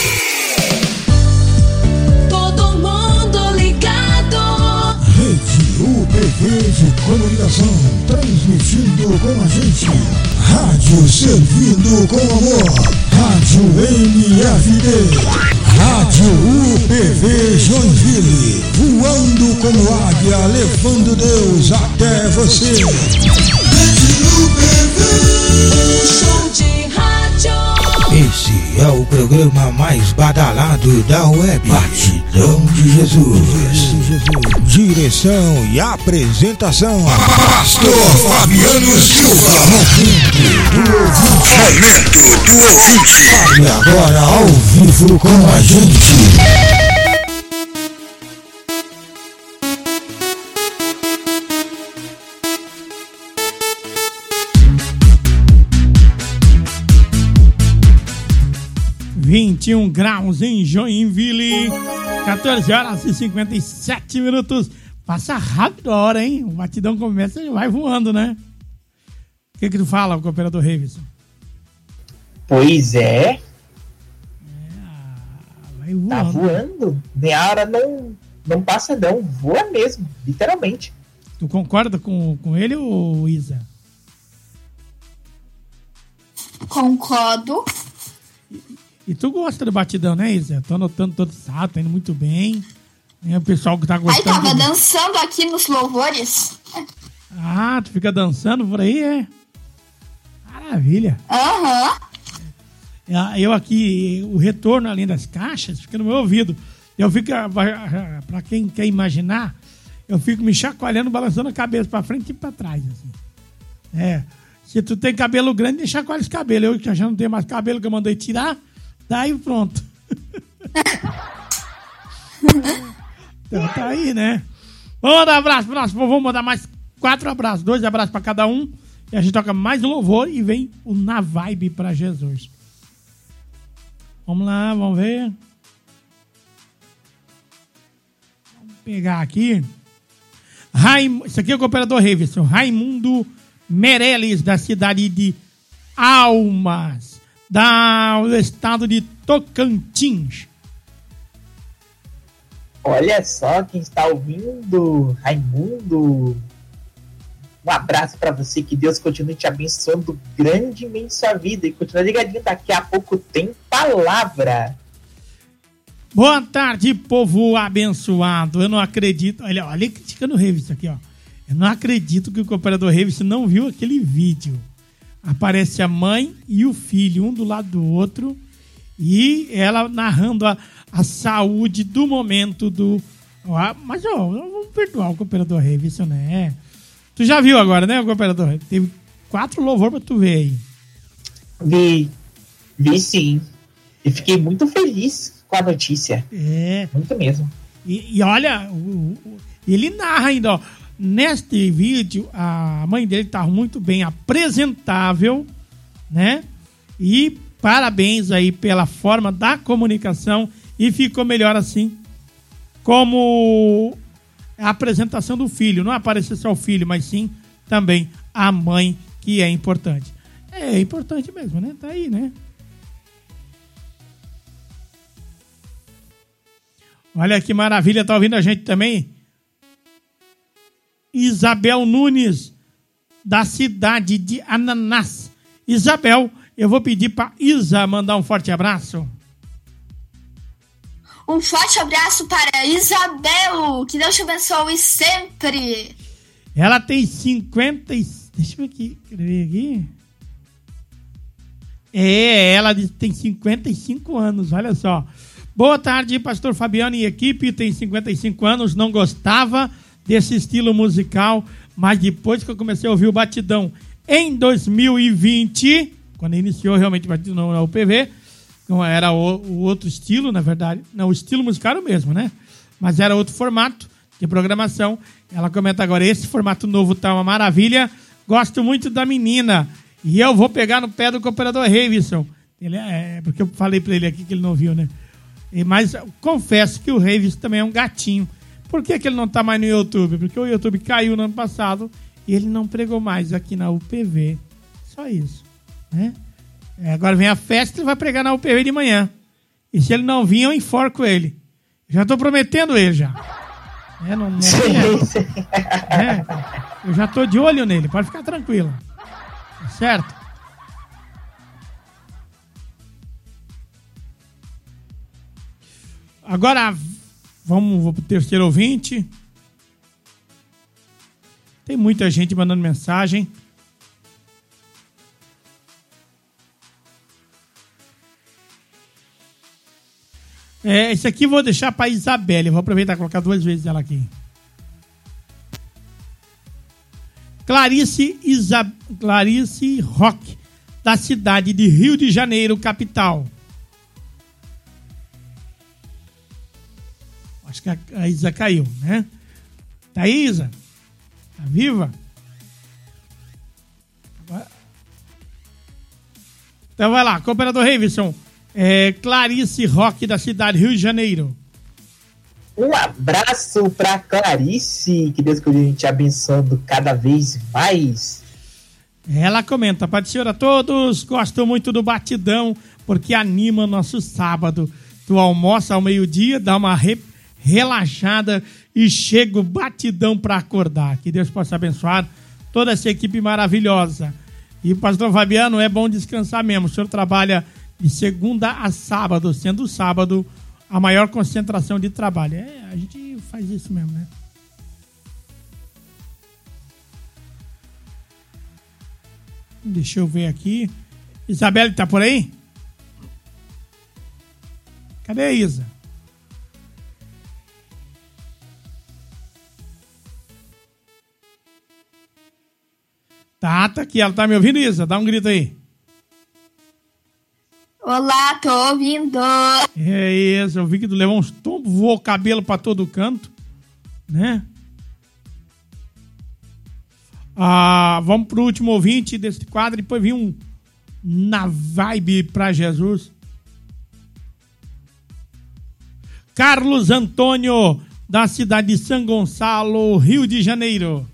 Todo mundo ligado. Rede UPV de comunicação, transmitindo com a gente. Rádio servindo com amor. Rádio MFD. Rádio UPV Joinville. Voando como águia, levando Deus até você. Rede UPV. Show de rádio. Esse é o programa mais badalado da web. Batidão de Jesus. Direção e apresentação: Pastor Fabiano Silva. Momento do ouvinte. E agora ao vivo com a gente. 21 graus em Joinville, 14 horas e 57 minutos. Passa rápido a hora, hein? O batidão começa e vai voando, né? O que tu fala, cooperador Reivison? Pois é. Vai voando. Tá voando. Meia hora não passa não. Voa mesmo, literalmente. Tu concorda com ele ou Isa? Concordo. E tu gosta do batidão, né, Isa? Tô anotando todo sábado, tá indo muito bem. O pessoal que tá gostando. Aí tava dançando aqui nos louvores. Ah, tu fica dançando por aí, é? Maravilha. Aham. Eu aqui, o retorno além das caixas fica no meu ouvido. Eu fico, pra quem quer imaginar, eu fico me chacoalhando, balançando a cabeça pra frente e pra trás, assim. É. Se tu tem cabelo grande, chacoalha esse cabelo. Eu que já não tenho mais cabelo, que eu mandei tirar, daí pronto. Então tá aí, né? Vamos mandar um abraço pro nosso povo, vamos mandar mais 4 abraços, 2 abraços pra cada um. E a gente toca mais um louvor e vem o Na Vibe pra Jesus. Vamos lá, vamos ver. Vamos pegar aqui. Isso aqui é o cooperador Reverson. Raimundo Meirelles, da cidade de Almas, do estado de Tocantins. Olha só quem está ouvindo, Raimundo. Um abraço para você, que Deus continue te abençoando grandemente sua vida. E continue ligadinho, daqui a pouco tem palavra. Boa tarde, povo abençoado. Eu não acredito. Olha criticando o Revis aqui, ó. Eu não acredito que o cooperador Revis não viu aquele vídeo. Aparece a mãe e o filho, um do lado do outro, e ela narrando a saúde do momento do... Mas, vamos perdoar o cooperador Revis, né? Tu já viu agora, né, cooperador? Teve 4 louvor pra tu ver aí. Vi sim. E fiquei muito feliz com a notícia. É. Muito mesmo. E olha, ele narra ainda, ó. Neste vídeo, a mãe dele tá muito bem apresentável, né? E parabéns aí pela forma da comunicação. E ficou melhor assim, como a apresentação do filho. Não aparecer só o filho, mas sim também a mãe, que é importante. É importante mesmo, né? Tá aí, né? Olha que maravilha, tá ouvindo a gente também? Isabel Nunes, da cidade de Ananás. Isabel, eu vou pedir pra Isa mandar um forte abraço. Um forte abraço para Isabel, que Deus te abençoe sempre. Ela tem 50... Deixa eu ver aqui. Ela tem 55 anos, olha só. Boa tarde, pastor Fabiano e equipe. Tem 55 anos, não gostava desse estilo musical, mas depois que eu comecei a ouvir o Batidão em 2020, quando iniciou realmente o Batidão na UPV, era o outro estilo, na verdade. Não, o estilo musical era o mesmo, né? Mas era outro formato de programação. Ela comenta agora, esse formato novo tá uma maravilha. Gosto muito da menina. E eu vou pegar no pé do cooperador Reivison. Porque eu falei pra ele aqui que ele não viu, né? Mas confesso que o Reivison também é um gatinho. Por que ele não tá mais no YouTube? Porque o YouTube caiu no ano passado e ele não pregou mais aqui na UPV. Só isso, né? Agora vem a festa e vai pregar na UPV de manhã. E se ele não vir, eu enforco ele. Já tô prometendo ele já. Eu já tô de olho nele, pode ficar tranquilo. Certo? Agora vamos pro terceiro ouvinte. Tem muita gente mandando mensagem. Esse aqui eu vou deixar para Isabelle. Vou aproveitar e colocar 2 vezes ela aqui. Clarice Roque, da cidade de Rio de Janeiro, capital. Acho que a Isa caiu, né? Tá aí, Isa? Tá viva? Então vai lá, cooperador Reivison. Clarice Roque, da cidade de Rio de Janeiro. Um abraço pra Clarice, que Deus continue te abençoando cada vez mais. Ela comenta, Pai do Senhor a todos, gosto muito do Batidão, porque anima nosso sábado. Tu almoça ao meio-dia, dá uma relaxada e chega o Batidão pra acordar. Que Deus possa abençoar toda essa equipe maravilhosa. E o pastor Fabiano, é bom descansar mesmo. O senhor trabalha de segunda a sábado, sendo o sábado a maior concentração de trabalho. A gente faz isso mesmo, né? Deixa eu ver aqui. Isabelle, tá por aí? Cadê a Isa? Tá aqui. Ela tá me ouvindo, Isa? Dá um grito aí. Olá, tô ouvindo. É isso, eu vi que tu levou uns tombos, voou o cabelo pra todo canto, né? Vamos pro último ouvinte desse quadro. Depois vem um Na Vibe pra Jesus. Carlos Antônio, da cidade de São Gonçalo, Rio de Janeiro.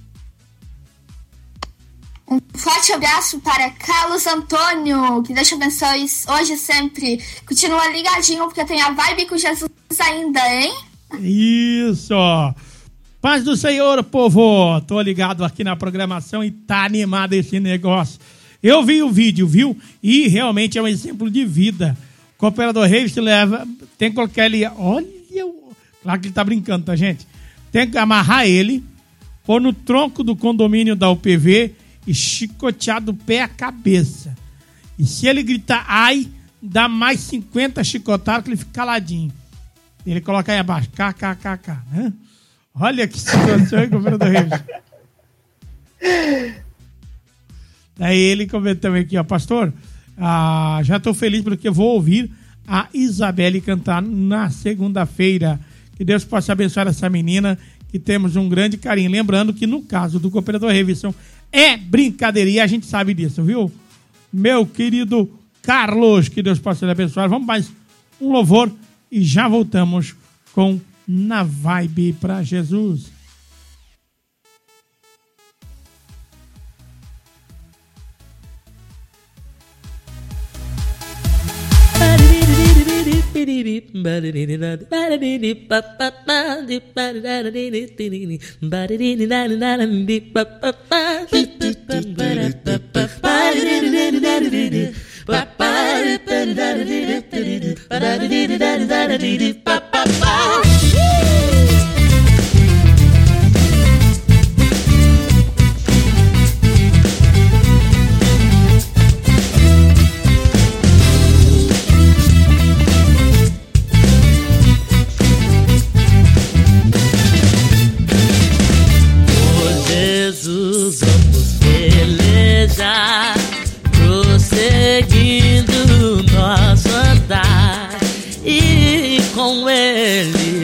Um forte abraço para Carlos Antônio, que Deus te abençoe hoje e sempre. Continua ligadinho, porque tem a vibe com Jesus ainda, hein? Isso! Paz do Senhor, povo! Tô ligado aqui na programação e tá animado esse negócio. Eu vi o vídeo, viu? E realmente é um exemplo de vida. O cooperador Reis leva, tem que colocar ele... Olha, claro que ele tá brincando, tá, gente? Tem que amarrar ele, pôr no tronco do condomínio da UPV e chicotear do pé à cabeça. E se ele gritar ai, dá mais 50 chicotadas que ele fica caladinho. Ele coloca aí abaixo, kkkk, né? Olha que situação, hein, governador Reis? Daí ele comentou aqui, ó, pastor, já estou feliz porque vou ouvir a Isabelle cantar na segunda-feira. Que Deus possa abençoar essa menina, que temos um grande carinho. Lembrando que no caso do cooperador Revisão é brincadeira e a gente sabe disso, viu? Meu querido Carlos, que Deus possa lhe abençoar. Vamos mais um louvor e já voltamos com Na Vibe pra Jesus. Vamos pelejar, prosseguindo nosso andar, e com ele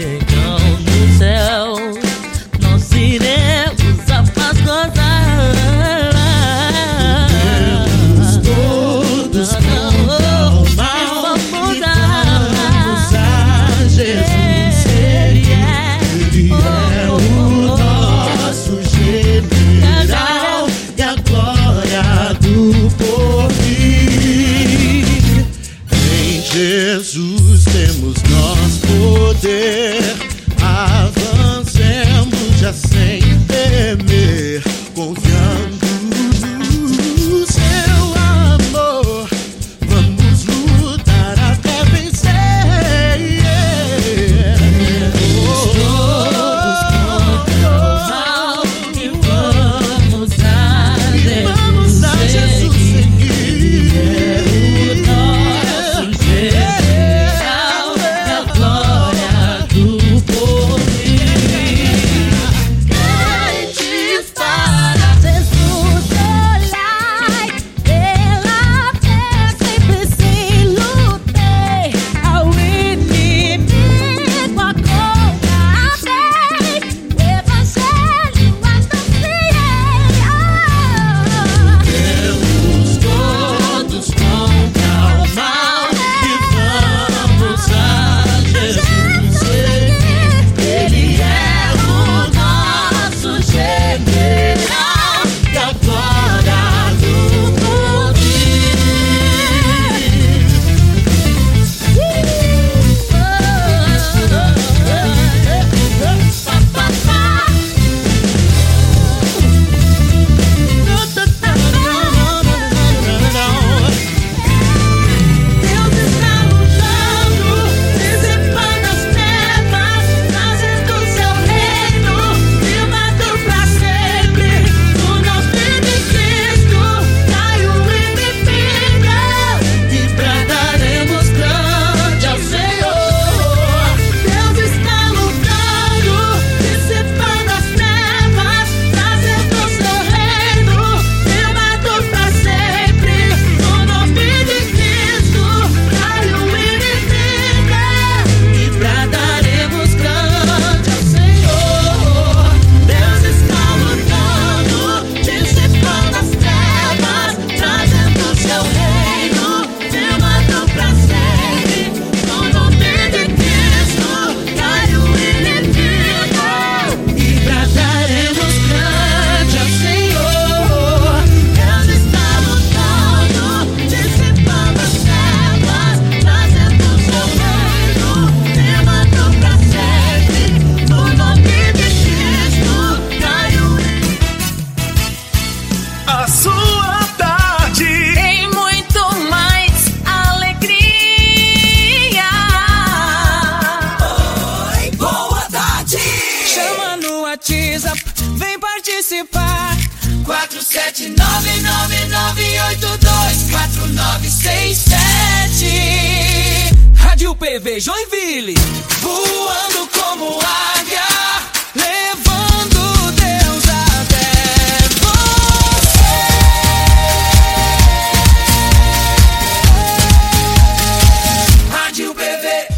participar. 47999824967. Rádio PV Joinville, Voando como águia, levando Deus até você. Rádio PV.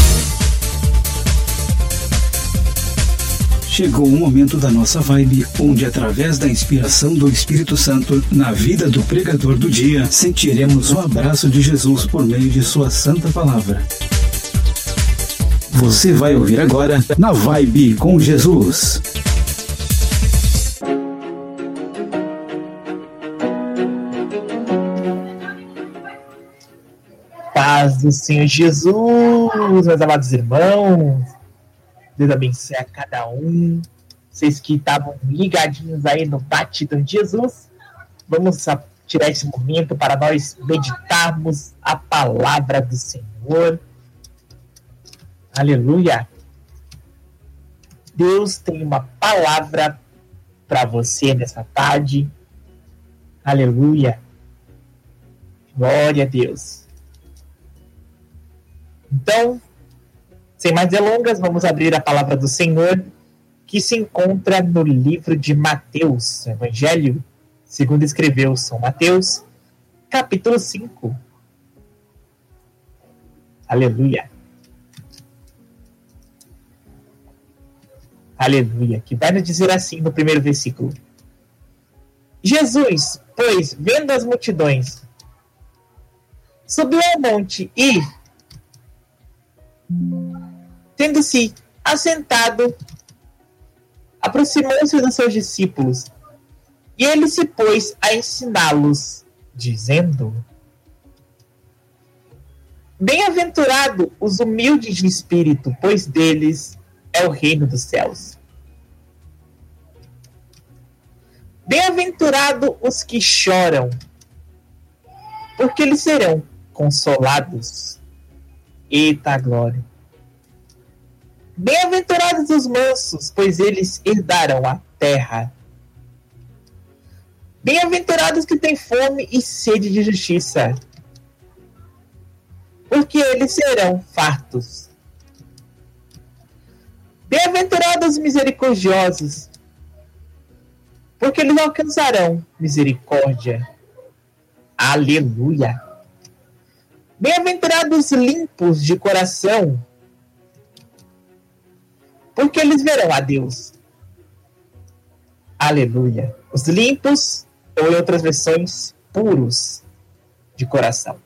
Chegou o momento da nossa vibe, onde através da inspiração do Espírito Santo na vida do pregador do dia, sentiremos o abraço de Jesus por meio de sua santa palavra. Você vai ouvir agora na Vibe com Jesus. Paz do Senhor Jesus, meus amados irmãos. Deus abençoe a cada um. Vocês que estavam ligadinhos aí no Batidão de Jesus, vamos tirar esse momento para nós meditarmos a palavra do Senhor. Aleluia. Deus tem uma palavra para você nessa tarde. Aleluia. Glória a Deus. Então, sem mais delongas, vamos abrir a palavra do Senhor, que se encontra no livro de Mateus, Evangelho, segundo escreveu São Mateus, capítulo 5. Aleluia. Aleluia. Que vai nos dizer assim no primeiro versículo. Jesus, pois, vendo as multidões, subiu ao monte e, tendo-se assentado, aproximou-se dos seus discípulos, e ele se pôs a ensiná-los, dizendo: Bem-aventurado os humildes de espírito, pois deles é o reino dos céus. Bem-aventurado os que choram, porque eles serão consolados. Eita glória! Bem-aventurados os mansos, pois eles herdarão a terra. Bem-aventurados que têm fome e sede de justiça, porque eles serão fartos. Bem-aventurados os misericordiosos, porque eles alcançarão misericórdia. Aleluia! Bem-aventurados limpos de coração, porque eles verão a Deus. Aleluia. Os limpos, ou em outras versões, puros de coração.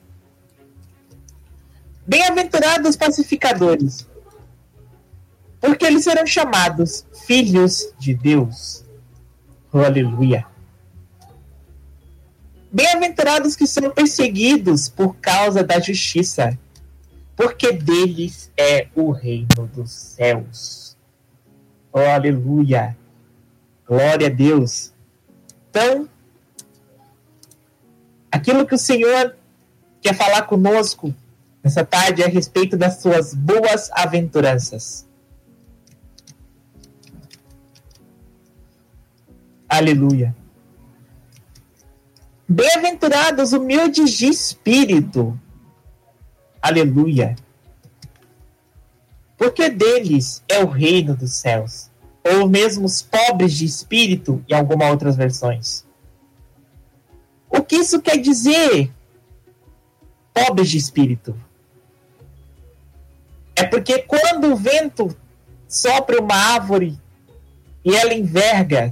Bem-aventurados pacificadores, porque eles serão chamados filhos de Deus. Oh, aleluia. Bem-aventurados que são perseguidos por causa da justiça, porque deles é o reino dos céus. Oh, aleluia. Glória a Deus. Então, aquilo que o Senhor quer falar conosco nessa tarde é a respeito das suas boas aventuranças. Aleluia. Bem-aventurados humildes de espírito. Aleluia. Porque deles é o reino dos céus. Ou mesmo os pobres de espírito, em algumas outras versões. O que isso quer dizer? Pobres de espírito. É porque quando o vento sopra uma árvore e ela enverga,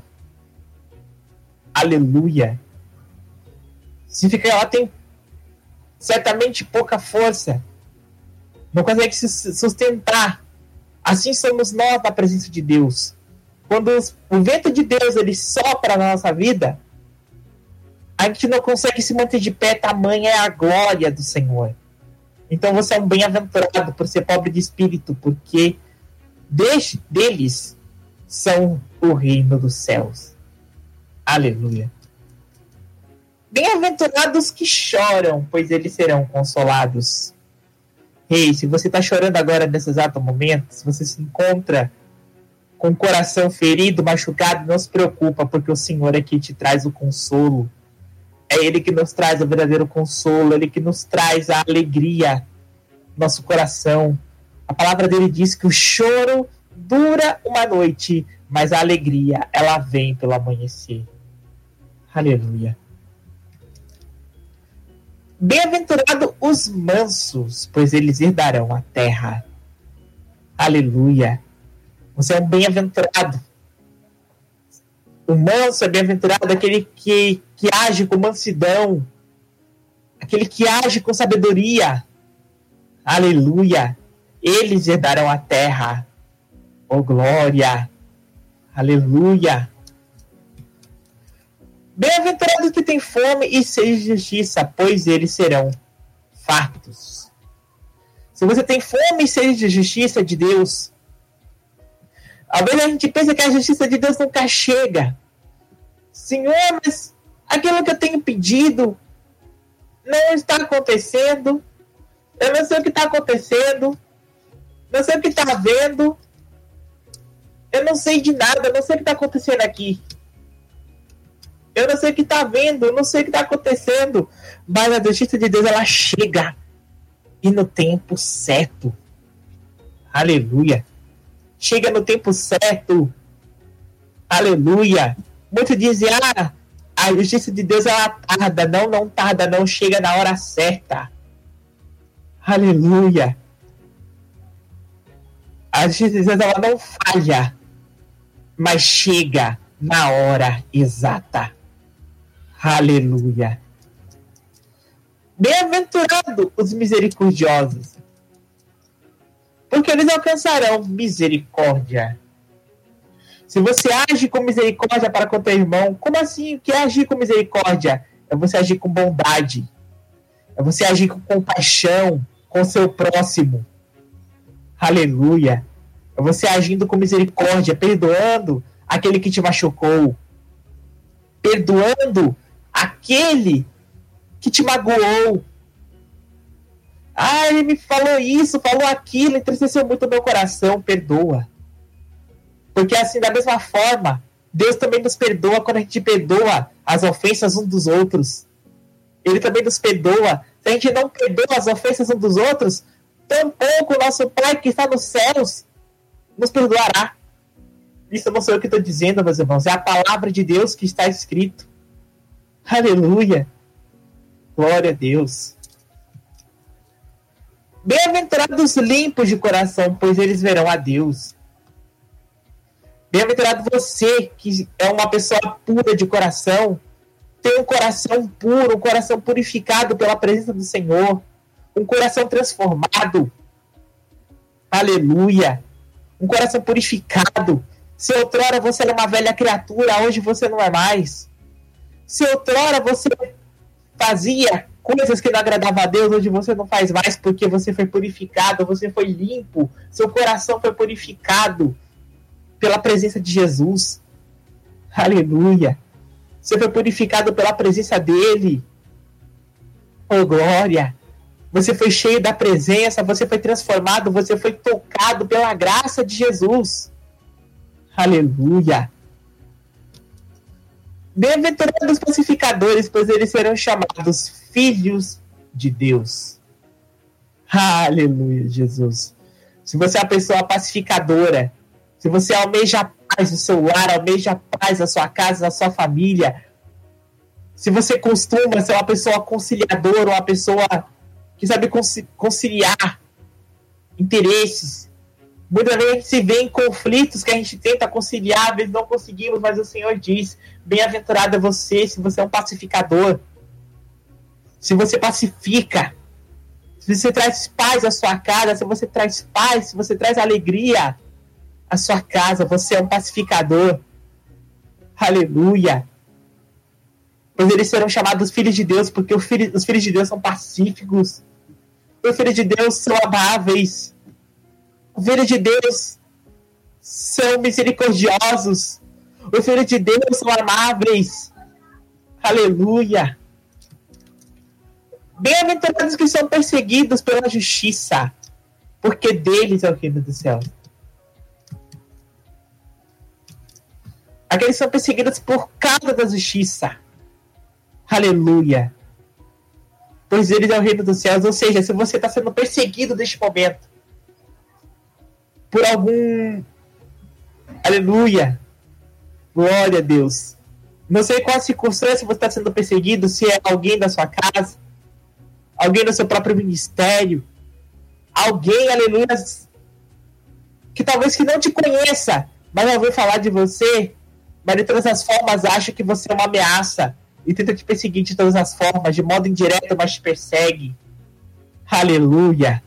aleluia, significa que ela tem certamente pouca força, não consegue se sustentar. Assim somos nós na presença de Deus. Quando o vento de Deus ele sopra na nossa vida, a gente não consegue se manter de pé, tamanha é a glória do Senhor. Então você é um bem-aventurado por ser pobre de espírito, porque deles são o reino dos céus. Aleluia. Bem-aventurados que choram, pois eles serão consolados. Ei, se você está chorando agora nesse exato momento, se você se encontra com o coração ferido, machucado, não se preocupa, porque o Senhor é que te traz o consolo. É Ele que nos traz o verdadeiro consolo, Ele que nos traz a alegria no nosso coração. A palavra dele diz que o choro dura uma noite, mas a alegria, ela vem pelo amanhecer. Aleluia. Bem-aventurados os mansos, pois eles herdarão a terra. Aleluia. Você é um bem-aventurado. O manso é bem-aventurado, aquele que age com mansidão, aquele que age com sabedoria. Aleluia. Eles herdarão a terra. Oh, glória. Aleluia. Bem-aventurados que têm fome e sede de justiça, pois eles serão fartos. Se você tem fome e sede de justiça de Deus, às vezes a gente pensa que a justiça de Deus nunca chega. Senhor, mas aquilo que eu tenho pedido não está acontecendo. Eu não sei o que está acontecendo. Não sei o que está havendo. Eu não sei de nada. Eu não sei o que está acontecendo aqui. Eu não sei o que está vendo. Eu não sei o que está acontecendo. Mas a justiça de Deus, ela chega. E no tempo certo. Aleluia. Chega no tempo certo. Aleluia. Muitos dizem, a justiça de Deus, ela tarda. Não tarda, não. Chega na hora certa. Aleluia. A justiça de Deus, ela não falha. Mas chega na hora exata. Aleluia. Bem-aventurados os misericordiosos, porque eles alcançarão misericórdia. Se você age com misericórdia para com teu irmão, como assim? O que é agir com misericórdia? É você agir com bondade. É você agir com compaixão com seu próximo. Aleluia. É você agindo com misericórdia, perdoando aquele que te machucou. Perdoando aquele que te magoou. Ele me falou isso, falou aquilo, entristeceu muito o meu coração. Perdoa. Porque assim, da mesma forma, Deus também nos perdoa quando a gente perdoa as ofensas uns dos outros. Ele também nos perdoa. Se a gente não perdoa as ofensas uns dos outros, tampouco o nosso Pai que está nos céus nos perdoará. Isso não sou eu que estou dizendo, meus irmãos. É a palavra de Deus que está escrito. Aleluia. Glória a Deus. Bem-aventurados limpos de coração, pois eles verão a Deus. Bem-aventurado você, que é uma pessoa pura de coração, tem um coração puro, um coração purificado pela presença do Senhor, um coração transformado. Aleluia. Um coração purificado. Se outrora você era uma velha criatura, hoje você não é mais. Se outrora você fazia coisas que não agradavam a Deus, hoje você não faz mais, porque você foi purificado, você foi limpo, seu coração foi purificado pela presença de Jesus. Aleluia. Você foi purificado pela presença dele. Oh, glória. Você foi cheio da presença, você foi transformado, você foi tocado pela graça de Jesus. Aleluia. Bem-aventurados os pacificadores, pois eles serão chamados filhos de Deus. Aleluia, Jesus. Se você é uma pessoa pacificadora, se você almeja a paz no seu lar, almeja a paz na sua casa, na sua família, se você costuma ser uma pessoa conciliadora, uma pessoa que sabe conciliar interesses, muitas vezes a gente se vê em conflitos que a gente tenta conciliar, às vezes não conseguimos, mas o Senhor diz, bem-aventurado é você, se você é um pacificador, se você pacifica, se você traz paz à sua casa, se você traz paz, se você traz alegria à sua casa, você é um pacificador. Aleluia. Pois eles serão chamados filhos de Deus, porque os filhos de Deus são pacíficos. Os filhos de Deus são amáveis. Os filhos de Deus são misericordiosos. Os filhos de Deus são amáveis. Aleluia. Bem-aventurados que são perseguidos pela justiça, porque deles é o reino do céu. Aqueles que são perseguidos por causa da justiça. Aleluia. Pois eles é o reino dos céus. Ou seja, se você está sendo perseguido neste momento por algum... Aleluia. Glória a Deus. Não sei qual a circunstância você está sendo perseguido, se é alguém da sua casa, alguém do seu próprio ministério, alguém, aleluia, que talvez que não te conheça, mas ouviu falar de você, mas de todas as formas acha que você é uma ameaça e tenta te perseguir de todas as formas, de modo indireto, mas te persegue. Aleluia.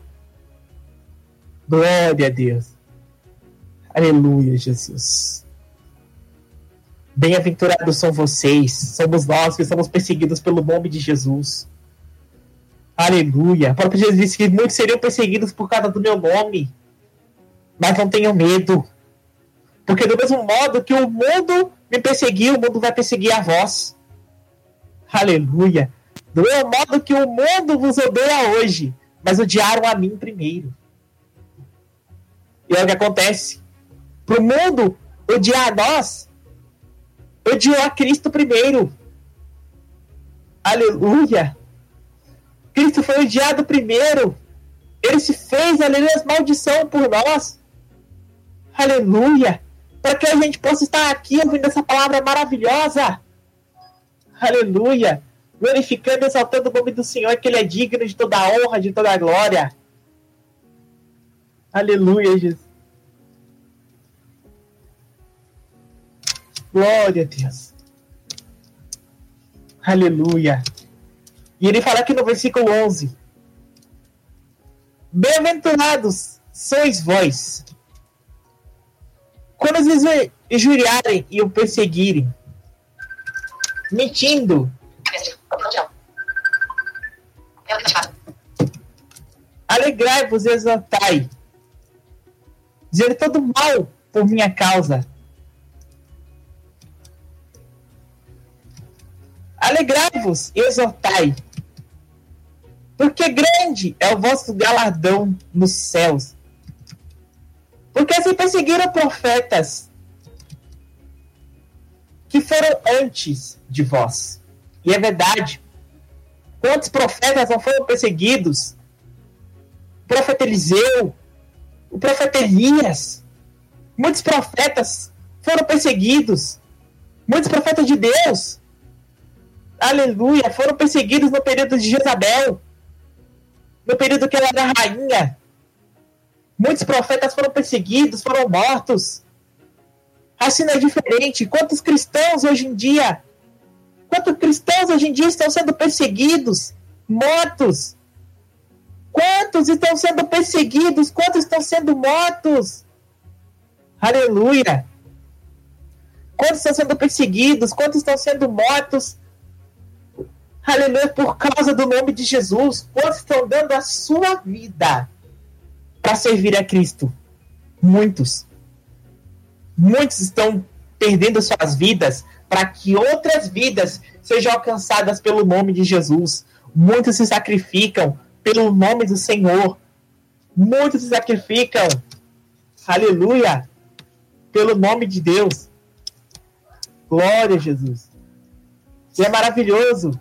Glória a Deus. Aleluia, Jesus. Bem-aventurados são vocês, somos nós que somos perseguidos pelo nome de Jesus. Aleluia. O próprio Jesus disse que muitos seriam perseguidos por causa do meu nome. Mas não tenham medo. Porque do mesmo modo que o mundo me perseguiu, o mundo vai perseguir a vós. Aleluia. Do mesmo modo que o mundo vos odeia hoje, mas odiaram a mim primeiro. E é o que acontece. Para o mundo odiar a nós, odiou a Cristo primeiro. Aleluia. Cristo foi odiado primeiro. Ele se fez, aleluia, maldição por nós. Aleluia. Para que a gente possa estar aqui ouvindo essa palavra maravilhosa. Aleluia. Glorificando e exaltando o nome do Senhor, que Ele é digno de toda a honra, de toda a glória. Aleluia, Jesus. Glória a Deus. Aleluia. E ele fala aqui no versículo 11: Bem-aventurados sois vós, quando os injuriarem e o perseguirem, mentindo. Alegrai-vos e exaltai, dizendo todo mal por minha causa. Alegrai-vos e exaltai, porque grande é o vosso galardão nos céus. Porque assim perseguiram profetas que foram antes de vós. E é verdade. Quantos profetas não foram perseguidos? O profeta Eliseu, o profeta Elias. Muitos profetas foram perseguidos. Muitos profetas de Deus, aleluia, foram perseguidos no período de Jezabel, no período que ela era rainha. Muitos profetas foram perseguidos, foram mortos. Assim não é diferente. Quantos cristãos hoje em dia estão sendo perseguidos, mortos? Quantos estão sendo perseguidos? Quantos estão sendo mortos? Aleluia. Quantos estão sendo perseguidos? Quantos estão sendo mortos? Aleluia, por causa do nome de Jesus. Quantos estão dando a sua vida para servir a Cristo? Muitos. Muitos estão perdendo suas vidas para que outras vidas sejam alcançadas pelo nome de Jesus. Muitos se sacrificam pelo nome do Senhor. Muitos se sacrificam, aleluia, pelo nome de Deus. Glória a Jesus. E é maravilhoso.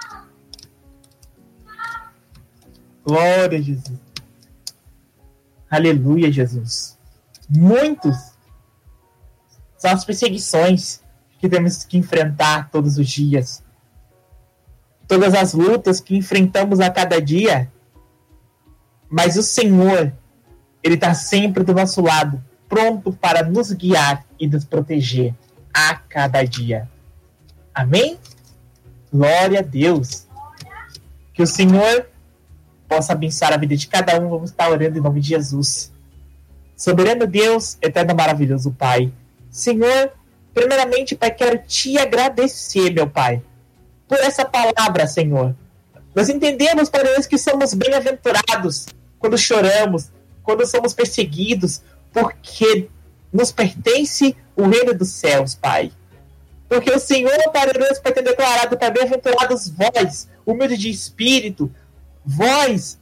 Glória a Jesus. Aleluia, Jesus. Muitos são as perseguições que temos que enfrentar todos os dias. Todas as lutas que enfrentamos a cada dia. Mas o Senhor, Ele está sempre do nosso lado, pronto para nos guiar e nos proteger a cada dia. Amém? Glória a Deus. Que o Senhor possa abençoar a vida de cada um. Vamos estar orando em nome de Jesus. Soberano Deus, eterno maravilhoso Pai. Senhor, primeiramente, Pai, quero te agradecer, meu Pai, por essa palavra, Senhor. Nós entendemos, Pai Deus, que somos bem-aventurados quando choramos, quando somos perseguidos, porque nos pertence o reino dos céus, Pai. Porque o Senhor, Pai Deus, Pai, tem declarado, Pai, bem-aventurados vós, humildes de espírito, vós,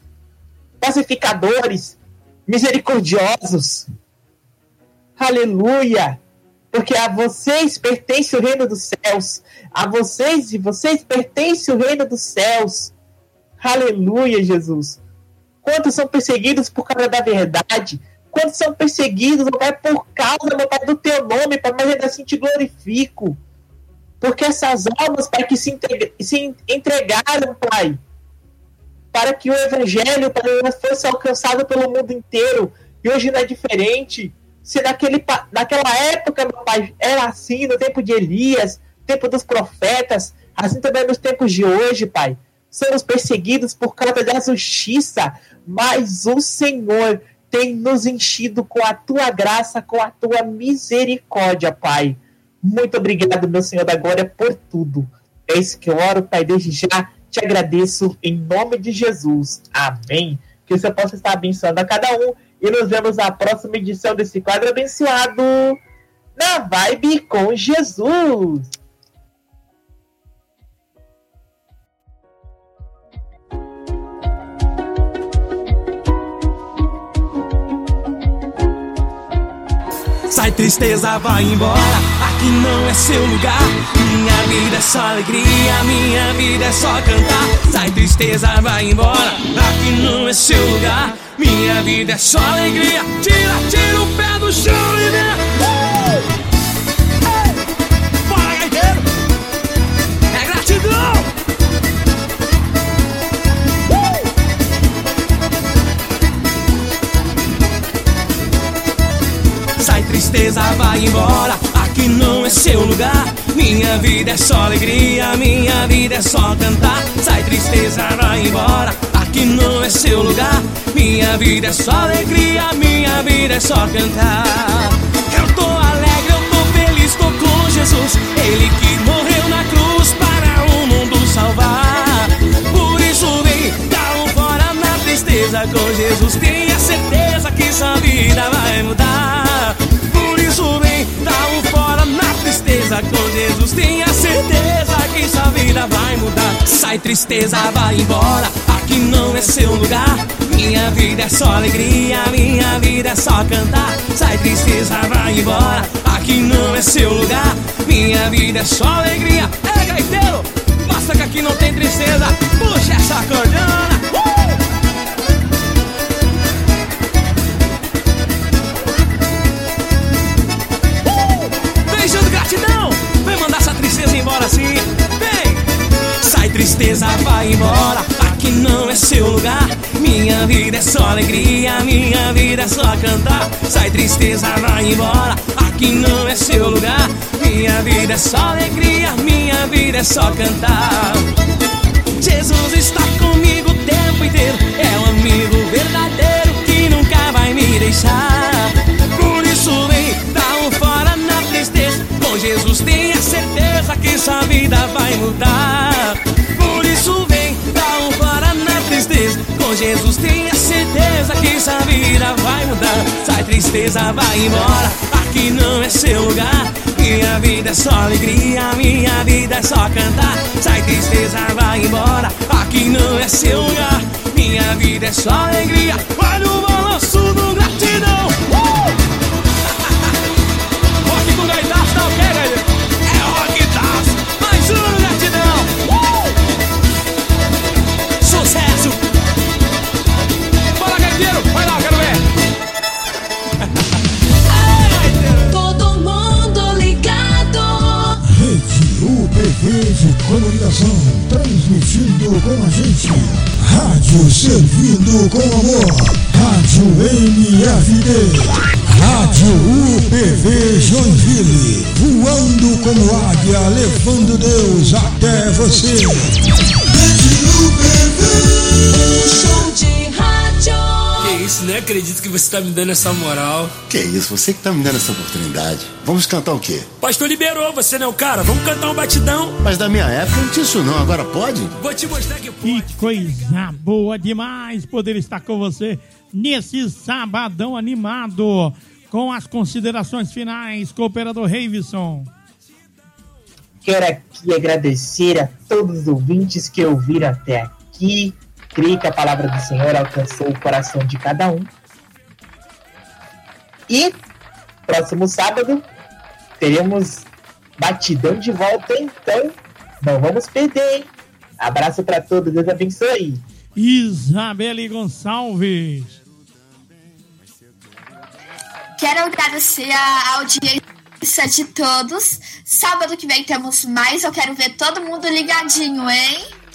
pacificadores, misericordiosos. Aleluia. Porque a vocês pertence o reino dos céus. A vocês, e vocês pertence o reino dos céus. Aleluia, Jesus. Quantos são perseguidos por causa da verdade? Quantos são perseguidos, meu Pai, por causa, meu Pai, do teu nome, Pai, mas ainda assim te glorifico. Porque essas almas, Pai, que se entregaram, Pai, para que o Evangelho, Pai, fosse alcançado pelo mundo inteiro. E hoje não é diferente. Se naquela época, meu Pai, era assim, no tempo de Elias, no tempo dos profetas, assim também nos tempos de hoje, Pai. Somos perseguidos por causa da justiça, mas o Senhor tem nos enchido com a tua graça, com a tua misericórdia, Pai. Muito obrigado, meu Senhor da glória, por tudo. É isso que eu oro, Pai, desde já te agradeço em nome de Jesus. Amém. Que o Senhor possa estar abençoando a cada um e nos vemos na próxima edição desse quadro abençoado na Vibe com Jesus. Sai tristeza, vai embora, aqui não é seu lugar. Minha vida é só alegria, minha vida é só cantar. Sai tristeza, vai embora, aqui não é seu lugar. Minha vida é só alegria. Tira o pé do chão e vem. Bora, gaiteiro. É gratidão. Sai tristeza, vai embora, aqui não é seu lugar. Minha vida é só alegria, minha vida é só cantar. Sai tristeza, vai embora, aqui não é seu lugar. Minha vida é só alegria, minha vida é só cantar. Eu tô alegre, eu tô feliz, tô com Jesus. Ele que morreu na cruz para o mundo salvar. Por isso vem, dá um fora na tristeza. Com Jesus tenha certeza que sua vida vai mudar. Por isso vem, dá um fora na tristeza. Com Jesus tenha certeza que sua vida vai mudar. Sai tristeza, vai embora, aqui não é seu lugar. Minha vida é só alegria, minha vida é só cantar. Sai tristeza, vai embora, aqui não é seu lugar. Minha vida é só alegria. É, gaiteiro, mostra que aqui não tem tristeza. Puxa essa cordona. Beijando gratidão, vem mandar essa tristeza embora assim. Vem. Sai tristeza, vai embora, aqui não é seu lugar. Minha vida é só alegria, minha vida é só cantar. Sai tristeza, vai embora, aqui não é seu lugar. Minha vida é só alegria, minha vida é só cantar. Jesus está comigo o tempo inteiro, é um amigo verdadeiro que nunca vai me deixar. Por isso vem, dá um fora na tristeza. Com Jesus tenha certeza que sua vida vai mudar. Por isso vem, dá um fora na tristeza. Com Jesus tenha certeza que sua vida vai mudar. Sai tristeza, vai embora, aqui não é seu lugar. Minha vida é só alegria, minha vida é só cantar. Sai tristeza, vai embora, aqui não é seu lugar. Minha vida é só alegria. Olha o balanço do gratidão. Rock com gaitaço, tá o que, galera? É rocktaço, mais um gratidão. Sucesso. Bora, gaiteiro, vai lá, quero ver. Todo mundo ligado. Rede UPV de comunicação, transmitindo com a gente. Rádio servindo com amor. Rádio MFD. Rádio UPV Joinville. Voando como águia, levando Deus até você. Rede UPV. Show de rádio. Que isso, nem acredito que você tá me dando essa moral. Que isso, você que tá me dando essa oportunidade. Vamos cantar o quê? Pastor liberou, você não é o cara. Vamos cantar um batidão. Mas da minha época não tinha isso não, agora pode? Vou te mostrar que pode. Que coisa boa demais poder estar com você nesse sabadão animado. Com as considerações finais, cooperador Reivisson. Quero aqui agradecer a todos os ouvintes que ouviram até aqui. Creio que a palavra do Senhor alcançou o coração de cada um. E próximo sábado teremos batidão de volta, então não vamos perder, hein? Abraço pra todos, Deus abençoe. Isabelle Gonçalves. Quero agradecer a audiência de todos. Sábado que vem temos mais. Eu quero ver todo mundo ligadinho, hein?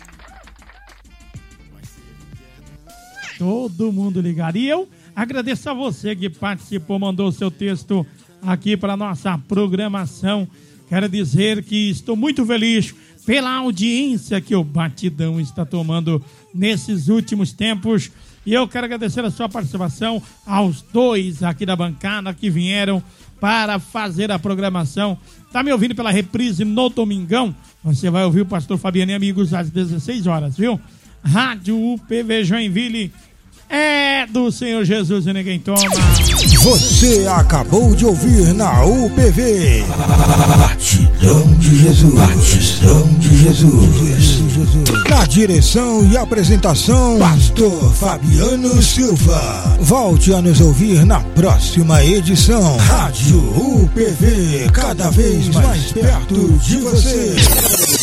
Todo mundo ligado. E eu agradeço a você que participou, mandou seu texto aqui para nossa programação. Quero dizer que estou muito feliz pela audiência que o Batidão está tomando nesses últimos tempos. E eu quero agradecer a sua participação, aos dois aqui da bancada que vieram para fazer a programação. Tá me ouvindo pela reprise no domingão? Você vai ouvir o pastor Fabiano e amigos às 16 horas, viu? Rádio UPV Joinville é do Senhor Jesus e ninguém toma. Você acabou de ouvir na UPV Batidão de Jesus. Batidão de Jesus. Na direção e apresentação, pastor Fabiano Silva. Volte a nos ouvir na próxima edição. Rádio UPV, cada vez mais perto de você.